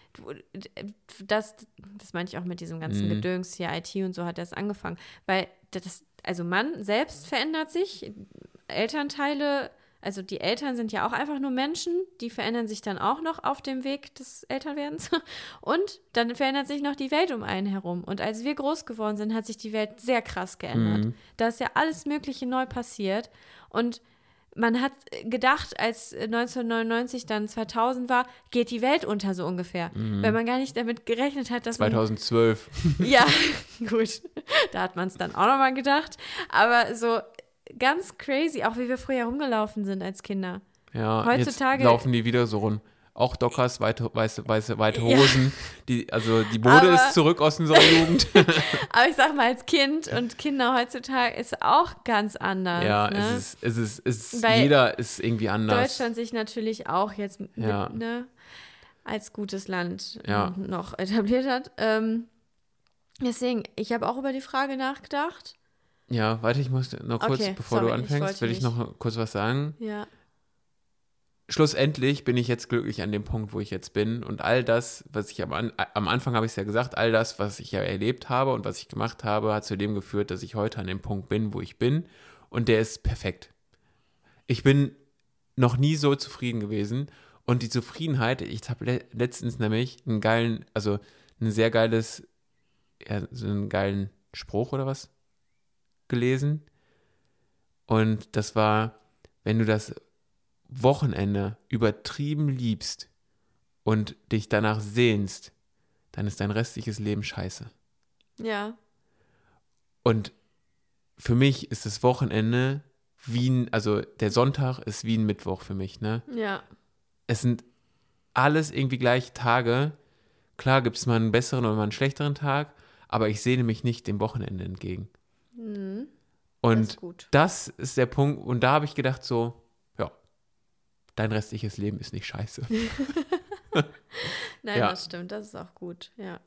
das, das meine ich auch mit diesem ganzen Mhm. Gedöns hier, I T und so hat das angefangen. Weil das, also man selbst verändert sich, Elternteile, also die Eltern sind ja auch einfach nur Menschen, die verändern sich dann auch noch auf dem Weg des Elternwerdens. Und dann verändert sich noch die Welt um einen herum. Und als wir groß geworden sind, hat sich die Welt sehr krass geändert. Mhm. Da ist ja alles Mögliche neu passiert. Und man hat gedacht, als neunzehnhundertneunundneunzig dann zweitausend war, geht die Welt unter so ungefähr. Mhm. Weil man gar nicht damit gerechnet hat, dass man zweitausendzwölf. ja, gut. Da hat man es dann auch nochmal gedacht. Aber so ganz crazy, auch wie wir früher rumgelaufen sind als Kinder. Ja, Heutzutage- jetzt laufen die wieder so rum. Auch Dockers, weite, weiße, weiße, weite Ja. Hosen. Die, also die Mode Aber- ist zurück aus unserer Jugend. Aber ich sag mal, als Kind und Kinder heutzutage ist auch ganz anders. ja, ne? es ist, es ist, es ist Weil jeder ist irgendwie anders. Deutschland sich natürlich auch jetzt mit, Ja. ne, als gutes Land Ja. ähm, noch etabliert hat. Ähm, deswegen, ich habe auch über die Frage nachgedacht. Ja, warte, ich muss noch kurz, Okay, bevor sorry, du ich anfängst, wollte will ich nicht. noch kurz was sagen. Ja, Schlussendlich bin ich jetzt glücklich an dem Punkt, wo ich jetzt bin und all das, was ich am, An am Anfang habe ich es ja gesagt, all das, was ich ja erlebt habe und was ich gemacht habe, hat zu dem geführt, dass ich heute an dem Punkt bin, wo ich bin und der ist perfekt. Ich bin noch nie so zufrieden gewesen und die Zufriedenheit, ich habe le letztens nämlich einen geilen, also ein sehr geiles, ja, so einen geilen Spruch oder was gelesen und das war, wenn du das Wochenende übertrieben liebst und dich danach sehnst, dann ist dein restliches Leben scheiße. ja, Und für mich ist das Wochenende wie ein, also der Sonntag ist wie ein Mittwoch für mich, ne? Ja. Es sind alles irgendwie gleiche Tage. Klar gibt es mal einen besseren oder mal einen schlechteren Tag, aber ich sehne mich nicht dem Wochenende entgegen. Mhm. Und Das ist gut. das ist der Punkt. Und da habe ich gedacht so, ja, dein restliches Leben ist nicht scheiße. Nein, Ja. das stimmt, das ist auch gut, ja.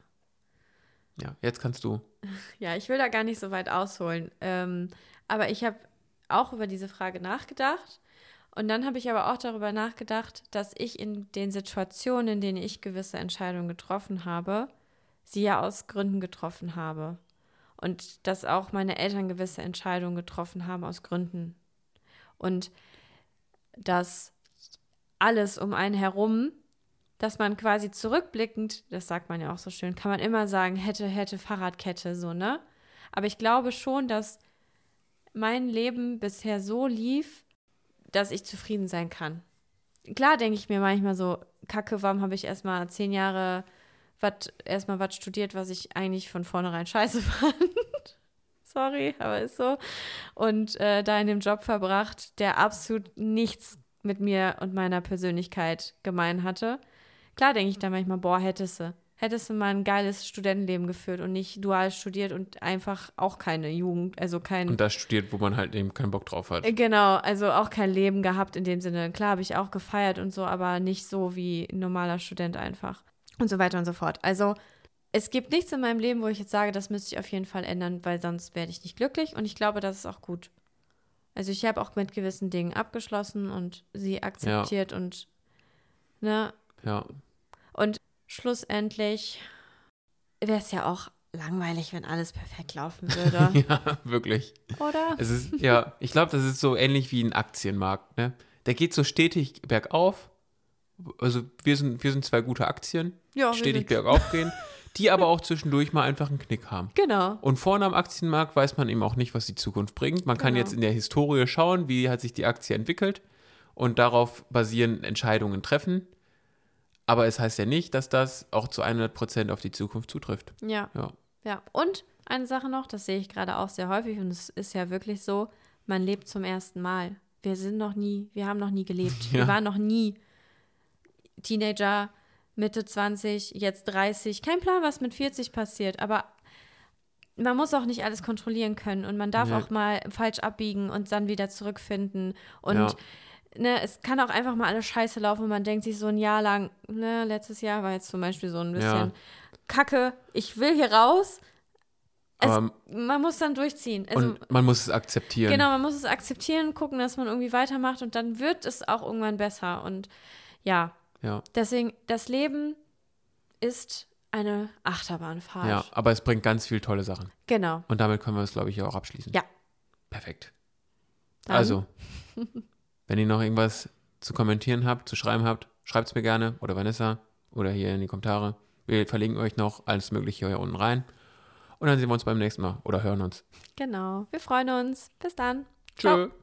Ja, jetzt kannst du. Ja, ich will da gar nicht so weit ausholen. Ähm, aber ich habe auch über diese Frage nachgedacht. Und dann habe ich aber auch darüber nachgedacht, dass ich in den Situationen, in denen ich gewisse Entscheidungen getroffen habe, sie ja aus Gründen getroffen habe. Und dass auch meine Eltern gewisse Entscheidungen getroffen haben aus Gründen. Und dass alles um einen herum, dass man quasi zurückblickend, das sagt man ja auch so schön, kann man immer sagen, hätte, hätte, Fahrradkette, so, ne? Aber ich glaube schon, dass mein Leben bisher so lief, dass ich zufrieden sein kann. Klar denke ich mir manchmal so, Kacke, warum habe ich erstmal zehn Jahre wat, erstmal was studiert, was ich eigentlich von vornherein scheiße fand. Sorry, aber ist so. Und äh, da in dem Job verbracht, der absolut nichts mit mir und meiner Persönlichkeit gemein hatte. Klar denke ich da manchmal, boah, hättest du. Hättest du mal ein geiles Studentenleben geführt und nicht dual studiert und einfach auch keine Jugend, also kein... Und da studiert, wo man halt eben keinen Bock drauf hat. Genau, also auch kein Leben gehabt in dem Sinne. Klar habe ich auch gefeiert und so, aber nicht so wie ein normaler Student einfach. Und so weiter und so fort. Also es gibt nichts in meinem Leben, wo ich jetzt sage, das müsste ich auf jeden Fall ändern, weil sonst werde ich nicht glücklich. Und ich glaube, das ist auch gut. Also ich habe auch mit gewissen Dingen abgeschlossen und sie akzeptiert Ja. und, ne? Ja. Und schlussendlich wäre es ja auch langweilig, wenn alles perfekt laufen würde. Ja, wirklich. Oder? Es ist, ja, ich glaube, das ist so ähnlich wie ein Aktienmarkt, ne? Der geht so stetig bergauf. Also wir sind, wir sind zwei gute Aktien, Ja, wir stetig sind- bergauf gehen, die aber auch zwischendurch mal einfach einen Knick haben. Genau. Und vorne am Aktienmarkt weiß man eben auch nicht, was die Zukunft bringt. Man kann Genau. jetzt in der Historie schauen, wie hat sich die Aktie entwickelt und darauf basieren Entscheidungen treffen. Aber es heißt ja nicht, dass das auch zu hundert Prozent auf die Zukunft zutrifft. Ja. Ja. Ja. Und eine Sache noch, das sehe ich gerade auch sehr häufig und es ist ja wirklich so, man lebt zum ersten Mal. Wir sind noch nie, wir haben noch nie gelebt. Ja. Wir waren noch nie Teenager, Mitte zwanzig, jetzt dreißig. Kein Plan, was mit vierzig passiert, aber man muss auch nicht alles kontrollieren können und man darf Nee. auch mal falsch abbiegen und dann wieder zurückfinden. Und Ja. ne, es kann auch einfach mal alles scheiße laufen und man denkt sich so ein Jahr lang, ne, letztes Jahr war jetzt zum Beispiel so ein bisschen Ja. Kacke, ich will hier raus. Es, Aber, man muss dann durchziehen. Also, und man muss es akzeptieren. genau, man muss es akzeptieren, gucken, dass man irgendwie weitermacht und dann wird es auch irgendwann besser. Und ja, Ja. deswegen, das Leben ist eine Achterbahnfahrt. Ja, aber es bringt ganz viele tolle Sachen. Genau. Und damit können wir es, glaube ich, auch abschließen. Ja. Perfekt. Dann- Also, wenn ihr noch irgendwas zu kommentieren habt, zu schreiben habt, schreibt es mir gerne oder Vanessa oder hier in die Kommentare. Wir verlinken euch noch alles Mögliche hier unten rein. Und dann sehen wir uns beim nächsten Mal oder hören uns. Genau. Wir freuen uns. Bis dann. Tschö.